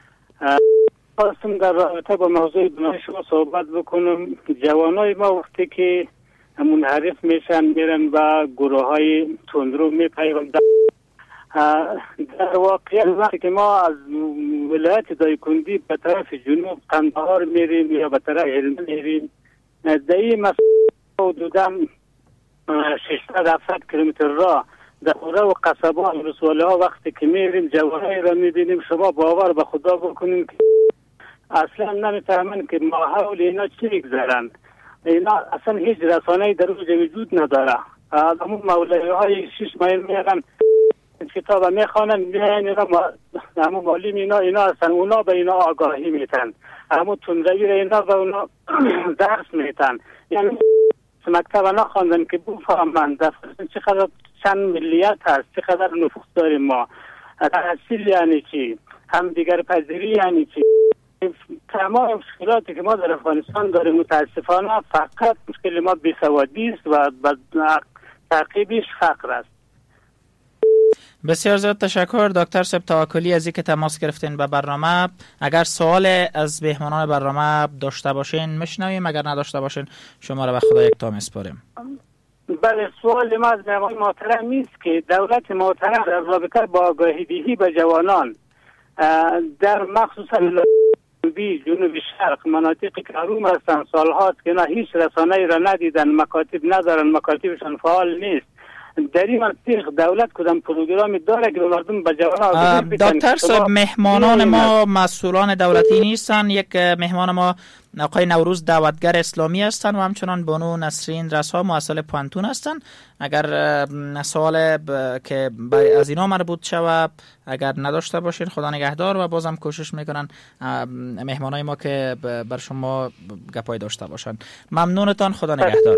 خواستم در رابطه با موضوع برنامه شما صحبت بکنم. جوانای ما وقتی که منحرف میشن میرن و گروه های تندرو میپیوندن، در واقع وقتی که ما از ولایت دایکندی به طرف جنوب قندهار میریم یا به طرف هلمند میریم، در این مسافت حدودا 600-700 کیلومتر راه در قرى و قصبه و رسواله ها وقتی که میریم جوانایی را میبینیم، شما باور به خدا بکنیم که اصلا نمیفهمن که ماحول اینا چی میگذرند. اینا اصلا هیچ رسانه‌ای در اوج وجود نداره. همون مولوی های 6 مایل میرن کتاب میخوانن، همون معلم اینا هستن، اونا به اینا آگاهی میتن، همون تندروی اینا به اونا درس میتن. یعنی مکتب نخواندن که بفهمن چقدر چند ملیت هست، چقدر نفوذ داریم ما، تحصیل یعنی چی، هم دیگر پذیری یعنی چی. تمام مشکلاتی که ما در افغانستان داریم متاسفانه فقط مشکل ما بیسوادی است و تعقیبش فقر است. بسیار زیاد تشکر دکتر صاحب توکلی از اینکه تماس گرفتین به برنامه. اگر سوال از مهمانان برنامه داشته باشین میشنویم، اگر نداشته باشین شما را به خدا یکتا میسپاریم. بله، سوال ما از مهمان محترم است که دولت محترم در رابطه با آگاهی دهی به جوانان در مخصوصا جنوب شرق مناطقی که حروم هستند سالهاست که هیچ رسانه‌ای را ندیدن، مکاتب ندارن، مکاتبشان فعال نیست، در این منطقه دولت کدام پروگرامی داره که مردم به جوانان دکتر صاحب مهمانان ما مسئولان دولتی نیستن. یک مهمان ما آقای نوروز دعوتگر اسلامی هستن و همچنان بانو نسرین رسا محصل پوانتون هستن. اگر سوال که از اینا مربوط شود اگر نداشته باشین خدا نگهدار، و بازم کوشش میکنن مهمانای ما که بر شما گپای داشته باشن. ممنونتان، خدا نگهدار.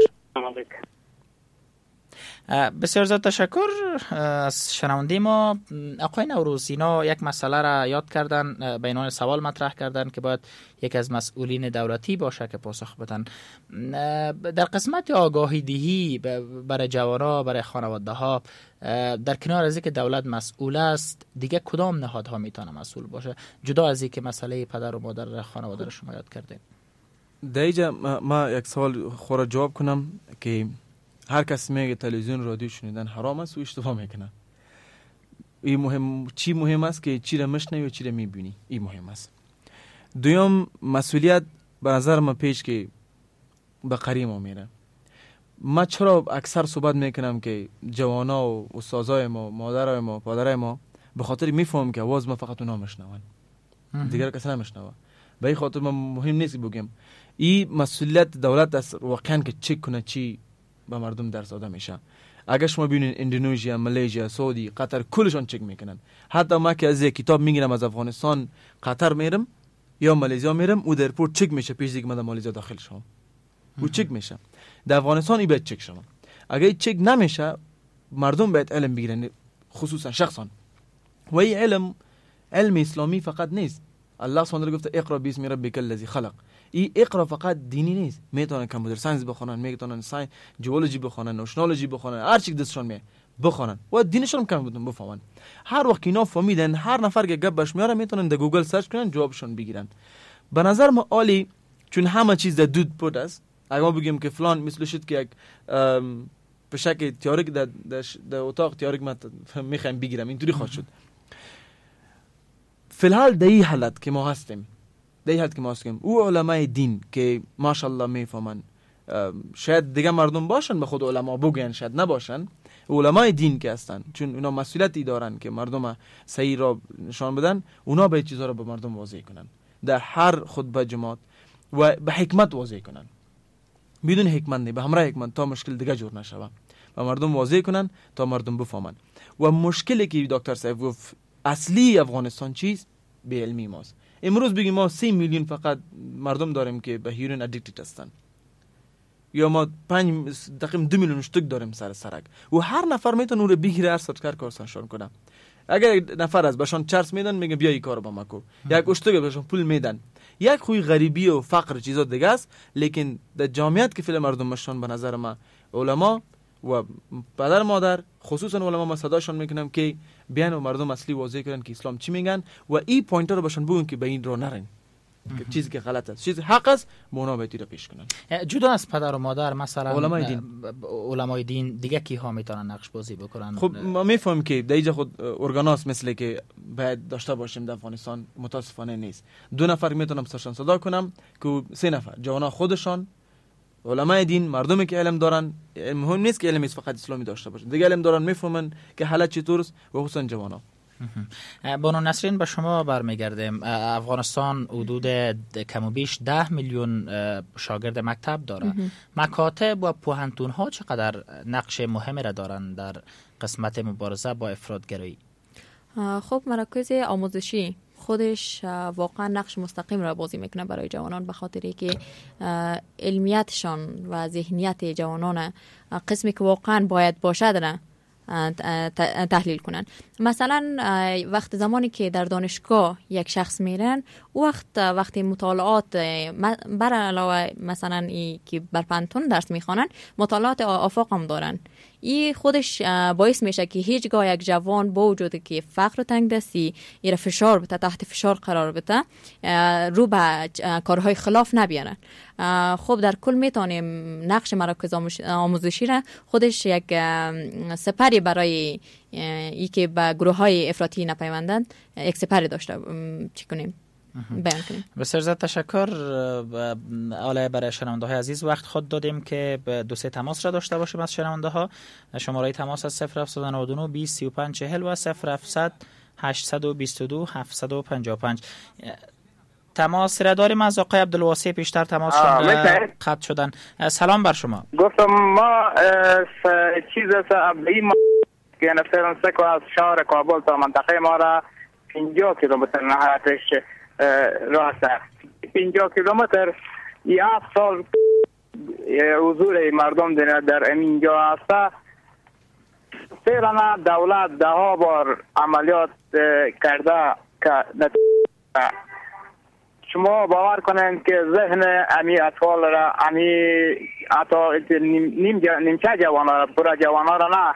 بسیار زیاد تشکر از شنونده ما. آقای نوروز اینا یک مسئله را یاد کردن، به عنوان سوال مطرح کردن که باید یک از مسئولین دولتی باشه که پاسخ بدن. در قسمت آگاهی دهی برای جوانان، برای خانواده ها، در کنار از اینکه دولت مسئول است دیگه کدام نهادها میتونه مسئول باشه، جدا از اینکه مسئله پدر و مادر خانواده رو شما یاد کردین؟ در اینجا ما یک سوال خورا جواب کنم که هر کس میگه تلویزیون رادیو شنیدن حرام است و اشتباه میکنه. این مهم، چی مهم است که چی را میشنوی و چی را میبینی، این مهم است. دوم مسئولیت به نظر من پیش که به قری ما میره. ما چرا اکثر صحبت میکنم که جوانا و استادای ما، مادرای ما، پدرای ما به خاطر میفهم که آواز ما فقط اونا میشنون، دیگر کسی نمیشنوه. به این خاطر من مهم نیست بگم این مسئولیت دولت است واقعا که چک کنه چی به مردم درس داده میشه. اگر شما ببینید اندونزیا، مالزیا، سعودی، قطر کلشون چک میکنن. حتی ما که از یک کتاب میگیرم از افغانستان قطر میرم یا مالزیا میرم، او در پورت چک میشه پیش دیگه من در مالزیا داخل شوم. او چک میشه. در افغانستان این باید چک شوم. اگر چک نمیشه مردم باید علم بگیرن، خصوصا شخصا. و این علم اسلامی فقط نیست. الله سبحانه گفته اقرا باسم ربک الذی خلق. این اقرا فقط دینی نیست، میتونن کامپیوتر ساینس بخونن، میتونن جیولوژی بخونن، نوشنولوژی بخونن، هر چی دستشون میاد بخونن و دینشون کم بودن بفهمن. هر وقت اینا فهمیدن، هر نفر که گپش میاره میتونن در گوگل سرچ کنن جوابشون بگیرن. به نظر من عالی، چون همه چیز در دود پود است. اگه ما بگیم که فلان مثل شد که یک فشک تیاریک در اتاق تیاریک من میخوایم بگیرم، اینطوری خواهد شد. فی الحال در این حالت که ما هستیم، او علمای دین که ماشاءالله میفهمن، شاید دیگه مردم باشن به خود علما بگوین، شاید نباشن، علمای دین که هستن، چون اونا مسئولیتی دارن که مردم صحیح را نشان بدن، اونا به چیزا رو به مردم واضح کنن در هر خطبه جماعت و به حکمت واضح کنن، بدون حکمت نه، به همراه حکمت، تا مشکل دیگه جور نشوه، و مردم واضح کنن تا مردم بفهمن. و مشکلی که دکتر صاحب گفت اصلی افغانستان چیست؟ به علمی ماست. امروز بگیم ما 3 میلیون فقط مردم داریم که به هیروین ادیکتد هستن، یا ما 2 میلیون اشتک داریم سر سرک، و هر نفر میتونه اون رو بگیره، هر سرکار کارسانشان کنه. اگر نفر از بهشان چرس میدن میگه بیا این کارو با ما کو، یک اشتک بهشان پول میدن. یک خوی غریبی و فقر چیزا دیگه است، لیکن در جامعیت که فعلا مردم مشان به نظر ما علما و پدر مادر، خصوصا علما، ما صداشون میکنم که بیان و مردم اصلی واضح کردن که اسلام چی میگن و این پوینتر رو بهشون بگن که به این رو نرین، چیزی که غلط است، چیزی حق است، مونا باید رو پیش کنن. جدا از پدر و مادر، مثلا علمای دین دیگه کی ها میتونن نقش بازی بکنن؟ خب ما میفهمیم که در اینجا خود ارگاناس مثل که باید داشته باشیم در افغانستان متاسفانه نیست. 2 نفر میتونم سرشان صدا کنم که 3 نفر جوانا خودشان علمای دین، مردمی که علم دارن، مهم نیست که علم فقط اسلامی داشته باشن، دیگه علم دارن، میفهمن که حالت چطور است، و خصوصا جوانا. بانو نسرین به شما برمیگردیم. افغانستان حدود کم و بیش 10 میلیون شاگرد مکتب داره. مکاتب و پوهنتون ها چقدر نقش مهمی را دارن در قسمت مبارزه با افراطگرایی؟ خب مراکز آموزشی خودش واقعا نقش مستقیم را بازی میکنه برای جوانان، به خاطری که علمیتشان و ذهنیت جوانان قسمی که واقعا باید باشه نه تحلیل کنن. مثلا وقت زمانی که در دانشگاه یک شخص میرن، وقتی مطالعات بر علاوه مثلا ای که بر پانتون درس میخوانن، مطالعات آفاق هم دارن. این خودش باعث میشه که هیچگاه یک جوان با وجود که فقر و تنگ دستی ایره فشار بده، تحت فشار قرار بده، رو به کارهای خلاف نبیارن. خب در کل میتونیم نقش مراکز آموزشی را خودش یک سپری برای ای که به گروه های افراطی نپیوندند، یک سپری داشته چی کنیم، بیان کنیم. بسیار زیاد تشکر. حالا برای شنونده های عزیز وقت خود دادیم که 2-3 تماس را داشته باشیم از شنونده ها. شماره تماس از 0799 20 35 40 و 0700 822 755. تماس را داریم از آقای عبدالواسع، پیشتر تماس قطع شدن. سلام بر شما. گفتم ما چیز ابدی ما که فرانسه که از شهر کابل تا منطقه ما را 50 کیلومتر نهایتش راه است. 50 کیلومتر 7 سال حضور مردم در اینجا است. فعلا دولت 10 بار عملیات کرده که شما باور کنین که ذهن امی اطفال را، امی نیمچه جوانا را، پورا جوانا را نه،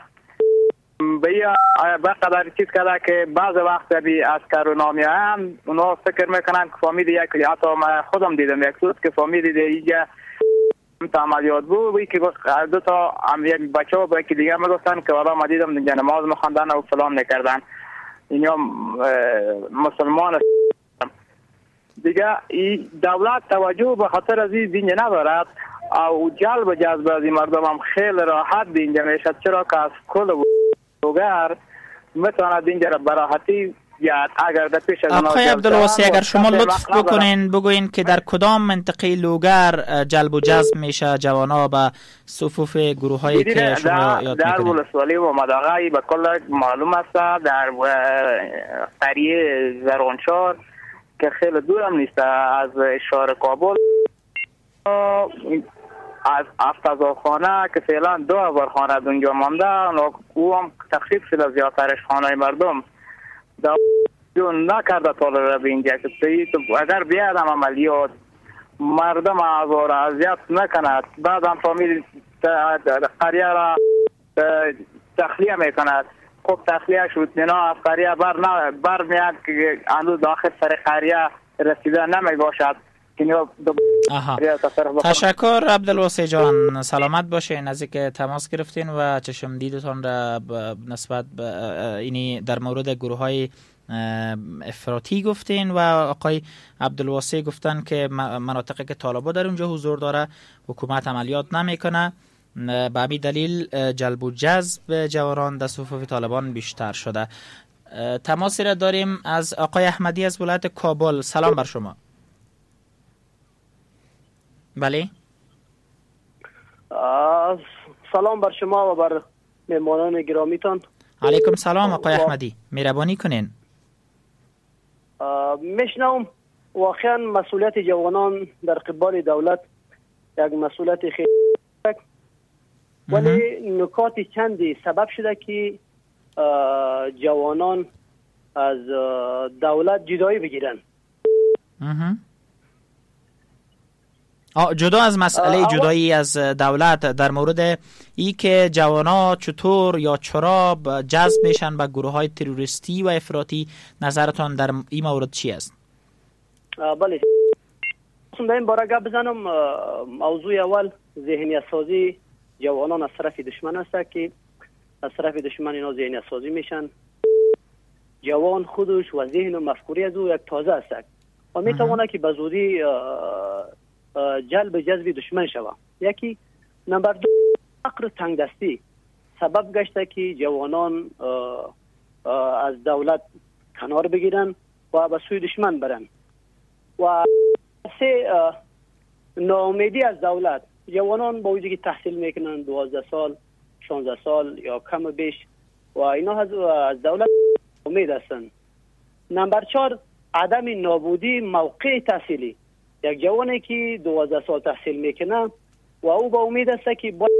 به قدر چیز کرده که بعض وقت بی اسکر و نامی هم اونا فکر میکنن که فامیل یک، حتی من خودم دیدم یک روز که فامیل دیده اینجا عملیات بود که 2 تا یک بچه و یکی دیگه میگفتن که والا ما دیدم اینجا نماز میخواندن و فلان میکردن، اینا مسلمان دیگه. دولت توجه به خاطر از این دین ندارد او جذب از این مردم هم خیلی راحت اینجا میشه، چرا که از کل لوگر میتواند اینجا را براحتی یا اگر در پیش از آقای عبدالواسع اگر شما لطف بکنین بگوین که در کدام منطقه لوگر جلب و جذب میشه جوانا به صفوف گروه هایی که شما یاد در میکنین؟ ولسوالی و مداغی به کل معلوم است، در قریه زرانشار که خیلی دور هم نیست از شهر کابل، از افتضاخانه که فعلا 2000 خانه اونجا مانده، او هم تخریب شده زیادترش خانه مردم نکرده طالب به اینجا که اگر بیاد هم عملیات مردم آزار اذیت نکند، بعد هم فامیل قریه را تخلیه میکند. خب تخلیه شد اینا از قریه بر میاد که اندو داخل سر قریه رسیده نمی باشد که تشکر عبدالواسع جان، سلامت باشین. از اینکه تماس گرفتین و چشم دیدتان را نسبت به اینی در مورد گروه های افراطی گفتین و آقای عبدالواسع گفتن که مناطقی که طالبان در اونجا حضور داره حکومت عملیات نمیکنه، به همین دلیل جلب و جذب جوانان در صفوف طالبان بیشتر شده. تماسی را داریم از آقای احمدی از ولایت کابل. سلام بر شما. بله، سلام بر شما و بر مهمانان گرامیتان. علیکم سلام آقای احمدی، مهربانی کنین. میشنوم واقعا مسئولیت جوانان در قبال دولت یک مسئولیت خیلی ولی نکات چندی سبب شده که جوانان از دولت جدایی بگیرن. جدا از مسئله جدایی از دولت، در مورد ای که جوانا چطور یا چرا جذب میشن به گروه های تروریستی و افراطی، نظرتان در این مورد چی است؟ بله، در این باره گپ بزنم. موضوع اول ذهنیت سازی جوانان از طرف دشمن است که از طرف دشمن اینا ذهنیت سازی میشن. جوان خودش و ذهن و مفکوری از او یک تازه است و میتونه که به زودی جلب جذب دشمن شوه. یکی. نمبر دو، فقر تنگ دستی سبب گشته که جوانان از دولت کنار بگیرن و به سوی دشمن برن. و سه، ناامیدی از دولت. جوانان با وجودی که تحصیل میکنن 12 سال 16 سال یا کم و بیش و اینا از دولت امید هستن. نمبر 4، عدم نابودی موقع تحصیلی. یک جوانی که 12 سال تحصیل میکنه و او با امید است که با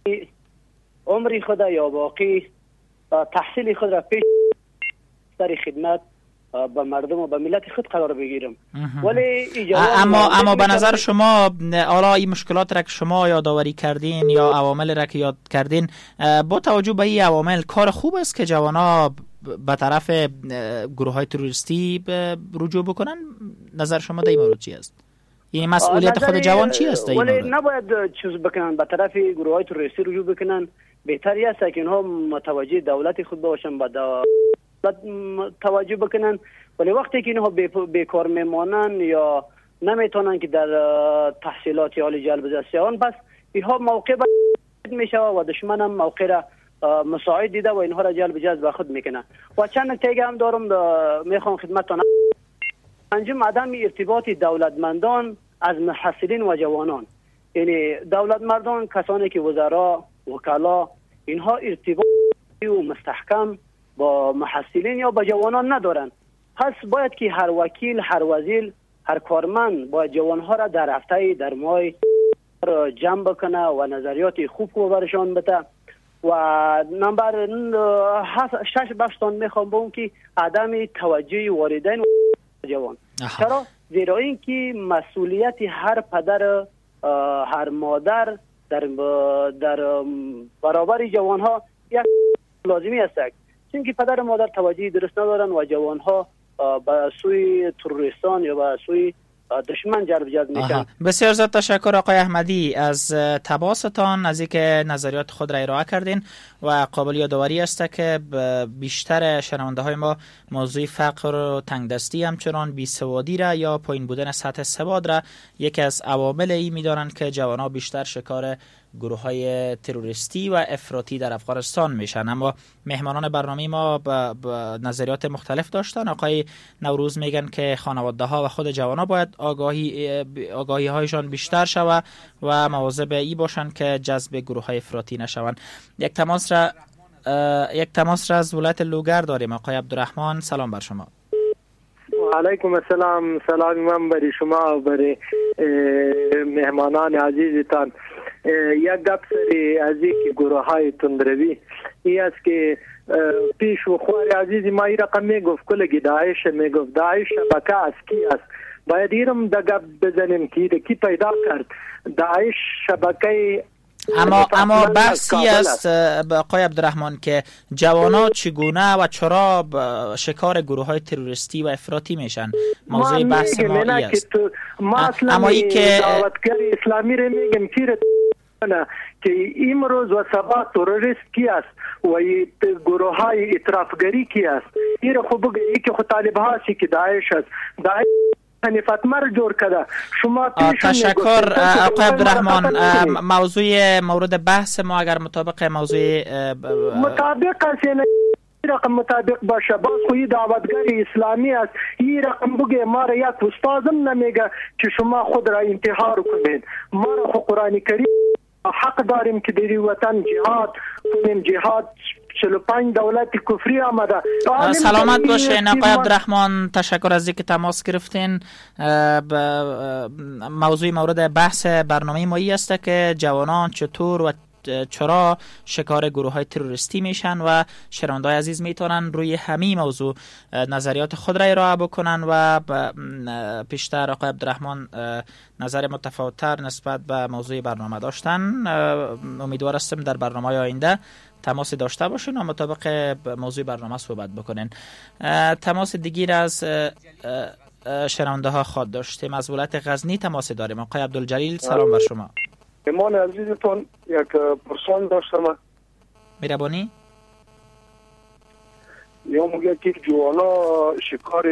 عمری خود یا باقی تحصیل خود را پیش در خدمت به مردم و به ملت خود قرار بگیرم. ولی اما به نظر شما حالا این مشکلات را که شما یادآوری کردین یا عوامل را که یاد کردین، با توجه به این عوامل کار خوب است که جوانا به طرف گروه های تروریستی رجوع بکنن؟ نظر شما در این مورد چی است؟ این مسئولیت خود جوان چی است؟ ولی نباید چیز بکنن به طرف گروه های تروریستی رجوع بکنن. بهتری است که اینها متوجه دولت خود باشن، به دولت توجه بکنن. ولی وقتی که اینها بیکار میمانن یا نمیتونن که در تحصیلات عالی جلب جذب آن، پس اینها موقع میشه و دشمن هم موقع را مساعد دیده و اینها را جلب جذب خود میکنه. و چند نکته هم دارم میخوام خدمتتان. پنجم، عدم ارتباط دولتمندان از محصلین و جوانان. یعنی دولتمندان، کسانی که وزرا، وکلا، اینها ارتباط و مستحکم با محصلین یا با جوانان ندارن. پس باید که هر وکیل، هر وزیر، هر کارمند باید جوانها را در هفته، در ماه جمع بکنه و نظریات خوب برشان بده. و نمبر 6 بحثتان میخوام با اون که عدم توجه والدین و جوان. چرا؟ زیرا این که مسئولیت هر پدر، هر مادر در برابر جوانها یک لازمی است. چون که پدر و مادر توجه درست ندارن و جوانها به سوی تروریستان یا به سوی دشمن جلب میشن. بسیار زیاد تشکر آقای احمدی از تماستان، از اینکه نظریات خود را ارائه کردین و قابل یادآوری است که بیشتر شنونده های ما موضوع فقر و تنگدستی همچنان بیسوادی را یا پایین بودن سطح سواد را یکی از عوامل ای می‌دانند که جوانان بیشتر شکار گروه های تروریستی و افراطی در افغانستان میشن. اما مهمانان برنامه ما با نظریات مختلف داشتن. آقای نوروز میگن که خانواده ها و خود جوانا باید آگاهی هایشان بیشتر شوه و مواظب ای باشن که جذب گروه های افراطی نشوند. یک تماس را از ولایت لوگر داریم. آقای عبدالرحمن، سلام بر شما. علیکم السلام. سلام من برای شما و برای مهمانان عزیزتان. یک گپ سری از این گروه های تندروی ای است که پیش و خوار عزیزی ما این رقم میگفت کلگی داعش میگفت داعش شبکه است کی است. باید ایرم دا گپ بزنیم که کی پیدا کرد. داعش شبکه اما بحثی است آقای عبدالرحمن که جوانا چگونه و چرا شکار گروه های تروریستی و افراطی میشن. موضوع بحث ما است. اما ای که دعوتگر اسلامی رو میگم که امروز و سبا تروریست کی است و گروه های اطرافگری کی است. این خو بگه ای که خود طالب هاست که داعش است. داعش فتمر جور کرده. شما تشکر آقای عبدالرحمن. موضوع مورد بحث ما اگر مطابق موضوع مطابق است رقم مطابق باشه باز خوی دعوتگر اسلامی است. این رقم بگه ما را یک استادم نمیگه که شما خود را انتحار کنید. ما را خو قرآن کریم حق داریم که در وطن جهاد کنیم. جهاد 45 دولت کفری آمده. سلامت باشین آقای عبدالرحمن. تشکر از اینکه تماس گرفتین. موضوع مورد بحث برنامه ما است که جوانان چطور و چرا شکار گروه های تروریستی میشن و شنونده‌های عزیز میتونن روی همین موضوع نظریات خود را ارائه بکنن و پیشتر آقای عبدالرحمن نظر متفاوت‌تر نسبت به موضوع برنامه داشتن. امیدوار هستم در برنامه آینده تماس داشته باشین و مطابق موضوع برنامه صحبت بکنین. تماس دیگر از شنونده ها خواهد داشتیم. از ولایت غزنی تماس داریم. آقای عبدالجلیل سلام بر شما. ایمان عزیزتون یک پرسان داشتم. میربانی؟ یا میگه که جوانا شکار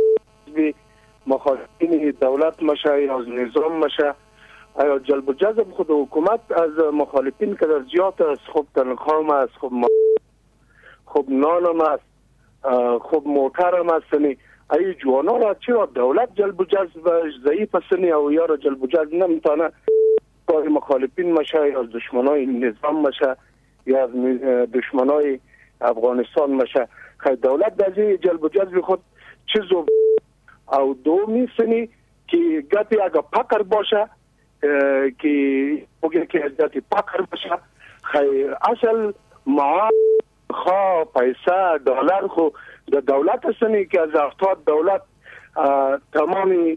مخالفین دولت میشه یا از نظام میشه. آیا جلب و جذب خود حکومت از مخالفین که در زیاد است، خوب تنخوام است، خوب نانم است، خوب موترم است، ای جوانا را چرا دولت جلب و جذب ضعیف است او یا را جلب و جذب نمیتونه کار مخالفین میشه یا از دشمنای نظام میشه یا از دشمنای افغانستان میشه. خیلی دولت در جلب و جذب خود چیزو او دومی سنی که گپی اگه پکر باشه که بگه که ازداتی پکر باشه خیلی اصل معاش خواه پیسه دلار خو در دولت هستنی که از افراد دولت تمامی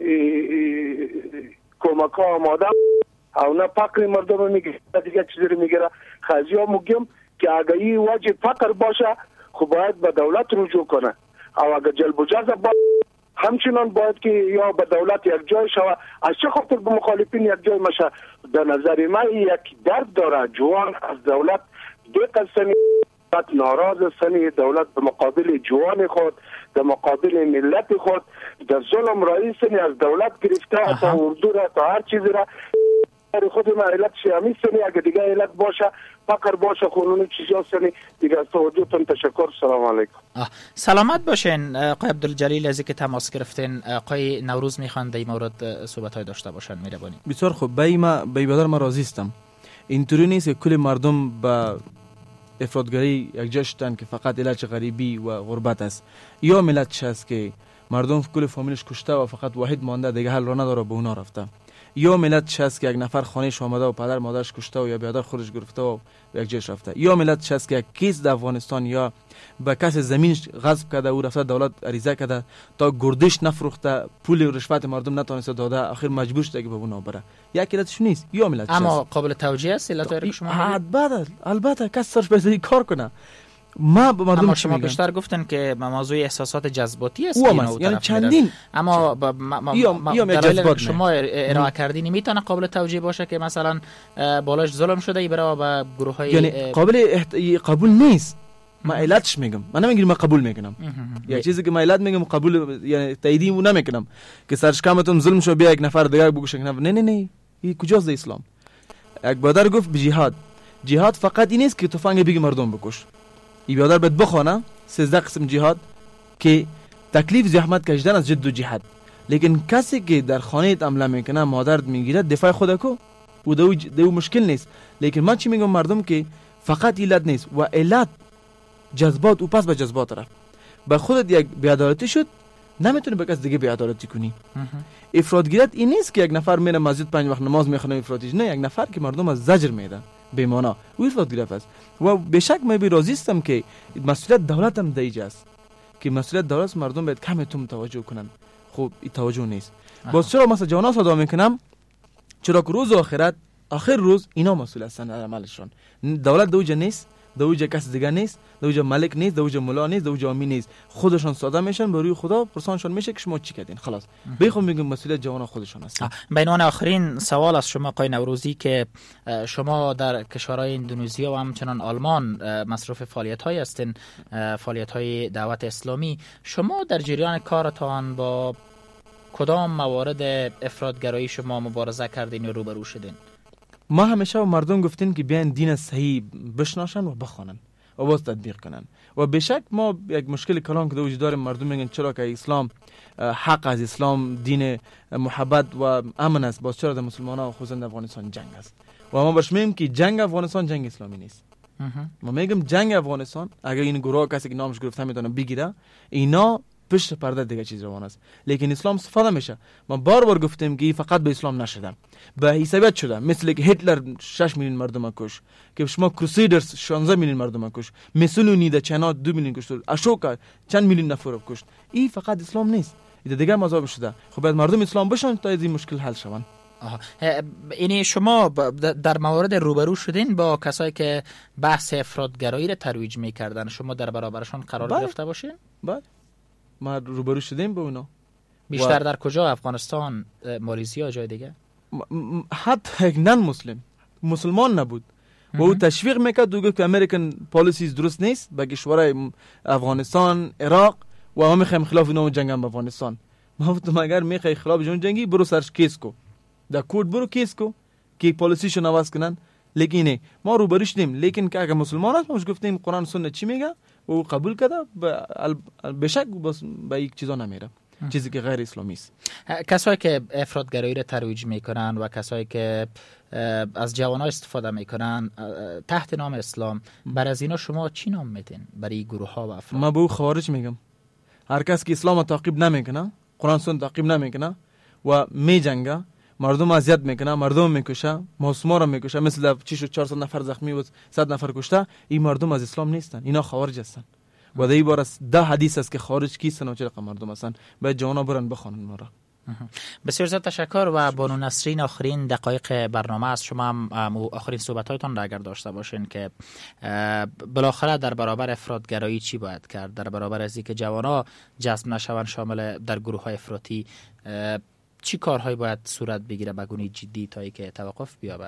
کمک ها آماده او نه پکر مردم میگه دیگه چیزی رو میگیره. خیلی ها میگم که اگه این وجه پکر باشه خب باید به دولت رجوع کنه او اگه جلب و جذب باشه همچنان باید که یا به دولت یک جای شوه. از چه خاطر به مخالفین یک جای میشه؟ در نظر من یک درد داره. جوان از دولت دقیق سنی ناراض سنی دولت به مقابل جوان خود در مقابل ملت خود در ظلم رئیس سنی از دولت گرفته تا اردو را تا هر چیزی را خود ما علت شیامی سنی اگه دیگه علت باشه پکر باشه خونون چیزی سنی دیگه از توجهتون تشکر. سلام علیکم. سلامت باشین آقای عبدالجلیل. از اینکه تماس گرفتین. آقای نوروز میخوان در این مورد صحبت های داشته باشن. میربانی. بسیار خوب. به برادر ما راضی هستم. اینطوری نیست که کل مردم با افراطگری یک جا شدن که فقط علت غریبی و غربت است. یا ملت هست که مردم کل فامیلش کشته و فقط واحد مانده دیگه حل را نداره به اونا رفته. یا ملت هست که یک نفر خانهش آمده و پدر مادرش کشته و یا برادر خودش گرفته و به یک جاش رفته. یا ملت هست که یک کیس در افغانستان یا به کس زمینش غصب کرده و رفته دولت عریضه کرده تا گردش نفروخته پول و رشوت مردم نتونسته داده آخر مجبور شده که به اونا بره. یک علتش نیست. یا ملت اما قابل توجیه است علتایی که شما البته کس سرش بزنی کار کنه. ما به مردم اما شما بیشتر گفتن که موضوع احساسات جذباتی است یعنی چندین اما دلیل شما ارائه کردین میتونه قابل توجیه باشه که مثلا بالاش ظلم شده ای برای با گروه های یعنی قبول نیست. ما علتش میگم. من نمیگم ما قبول میکنم. یک چیزی که ما علت میگم قبول یعنی تایید نمیکنم که سرشکمتون ظلم شو بیا یک نفر دیگه بگوش نه این کجاست اسلام؟ یک برادر گفت به جهاد فقط این نیست که تفنگ بگی مردم بکش. ای برادر باید بخونه 13 قسم جهاد که تکلیف زحمت کشیدن از جد و جهاد. لیکن کسی که در خانه حمله میکنه مادر میگیره دفاع خود کو و دو مشکل نیست. لیکن من چی میگم مردم که فقط علت نیست و علت جذبات و پس به جذبات رفت. به خودت یک بی‌عدالتی شد نمیتونی به کس دیگه بی‌عدالتی کنی. افراطگریت این نیست که یک نفر میره مسجد 5 وقت نماز میخونه افراطی. نه، یک نفر که مردم از زجر میده به معنا او افراطگری است. و به شک من به راضی هستم که مسئولیت دولت هم دیجه است که مسئولیت دولت مردم باید کم توجه کنن. خب این توجه نیست. باز چرا مثلا جوانا صدا میکنم چرا که روز آخرت آخر روز اینا مسئول هستن از عملشون. دولت دوجه نیست، دوجه کس دیگه نیست، دوجه ملک نیست، دوجه مولا نیست، دوجه آمی نیست. خودشون ساده میشن، به روی خدا پرسانشون میشه که شما چی کردین. خلاص بخوام میگم مسئولیت جوان خودشون هست. به عنوان آخرین سوال از شما آقای نوروزی که شما در کشورهای اندونزیا و همچنان آلمان مصروف فعالیت‌های هستین، فعالیت‌های دعوت اسلامی، شما در جریان کارتان با کدام موارد افراطگرایی شما مبارزه کردین یا روبرو شدین؟ ما همیشه به مردم گفتیم که بیان دین صحیح بشناسن و بخوانن و باز تطبیق کنن. و بشک ما یک مشکل کلان که وجود داره، مردم میگن چرا که اسلام حق از اسلام دین محبت و امن است، باز چرا در مسلمانان و خصوصا در افغانستان جنگ است؟ و ما باش میگیم که جنگ افغانستان جنگ اسلامی نیست. ما میگم جنگ افغانستان اگر این گروه کسی که نامش گرفته میتونه بگیره، اینا پشت پرده دیگه چیز روان است، لیکن اسلام استفاده میشه. ما بار گفتیم که فقط به اسلام نشده، به حسابیت شده. مثل که هیتلر 6 میلیون مردم کش، که شما کروسیدرز 16 میلیون مردم کش، مسولینی در چینا 2 میلیون کشت، اشوکا چند میلیون نفر کشت. این فقط اسلام نیست، این دیگه مذاهب شده. خب باید مردم اسلام بشن تا این مشکل حل شون. اینی شما در مورد روبرو شدین با کسایی که بحث افراطگرایی را ترویج میکردن، شما در برابرشون قرار گرفته باشین؟ بله ما روبرو شدیم با اونا. بیشتر در کجا؟ افغانستان، مالیزیا، جای دیگه؟ حتی یک نن مسلمان نبود و او تشویق میکرد و گفت که امریکن پالیسیز درست نیست به کشورهای افغانستان، عراق و ما میخوایم خلاف اینا جنگم با افغانستان. ما گفتم اگر میخوای خلاف جون جنگی برو سرش کیس کو، در کورت برو کیس کو که پالیسیشو نواز کنن. لیکن ما روبرو شدیم، لیکن که اگر مسلمان است ما گفتیم قرآن سنت چی میگه و او قبول کرده، بشک بس به یک چیزا نمیره، چیزی که غیر اسلامی است. کسایی که افراطگرایی را ترویج میکنن و کسایی که از جوانان استفاده میکنن تحت نام اسلام، بر از اینا شما چی نام میتین برای گروه ها و افراد؟ ما به او خوارج میگم. هر کس که اسلام تعقیب نمیکنه، قرآن سنت تعقیب نمیکنه و میجنگه، مردم اذیت میکنه، مردم میکشه، معصوما رو میکشه، مثل چی شد 400 نفر زخمی و 100 نفر کشته، این مردم از اسلام نیستن، اینا خوارج هستن. و در این بار از 10 حدیث است که خارج کیستن و چه رقم مردم هستن. باید جوانا برن بخوانن ما را. بسیار زیاد تشکر. و بانو نسرین، آخرین دقایق برنامه است، شما هم آخرین صحبت‌هایتان را اگر داشته باشین که بالاخره در برابر افراطگرایی چی باید کرد، در برابر از اینکه جوانا جذب نشوند شامل در گروه‌های افراطی، چی کارهایی باید صورت بگیره به گونه جدی تا اینکه توقف بیابه؟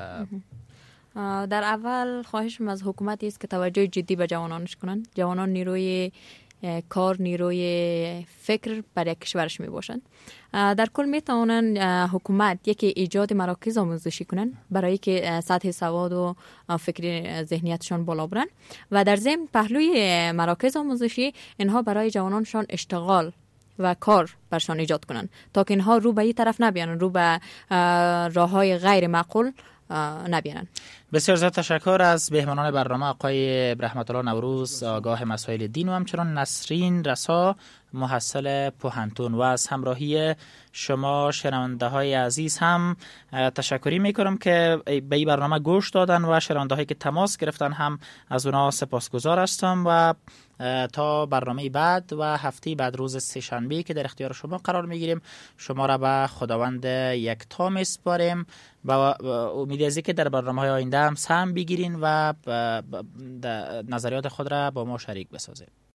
در اول خواهشم از حکومت است که توجه جدی به جوانانش کنن. جوانان نیروی کار، نیروی فکر برای کشورش می باشند. در کل می توانند حکومت یکی ایجاد مراکز آموزشی کنن برای که سطح سواد و فکری ذهنیتشان بالا برن و در ضمن پهلوی مراکز آموزشی اینها برای جوانانشان اشتغال و کار برشان ایجاد کنن تا که اینها رو به این طرف نبیانن، رو به راههای غیر معقول نبیانن. بسیار زیاد تشکر از مهمانان برنامه آقای رحمت الله نوروز، آگاه مسائل دین، و همچنان نسرین رسا، محصل پوهنتون. و از همراهی شما شنونده های عزیز هم تشکری میکنم که به این برنامه گوش دادن و شنونده هایی که تماس گرفتن هم از اونا سپاسگزار هستم. و تا برنامه بعد و هفته بعد روز سه‌شنبه که در اختیار شما قرار میگیریم، شما را به خداوند یکتا میسپاریم و امید از که در برنامه‌های آینده هم سهم بگیرین و نظریات خود را با ما شریک بسازید.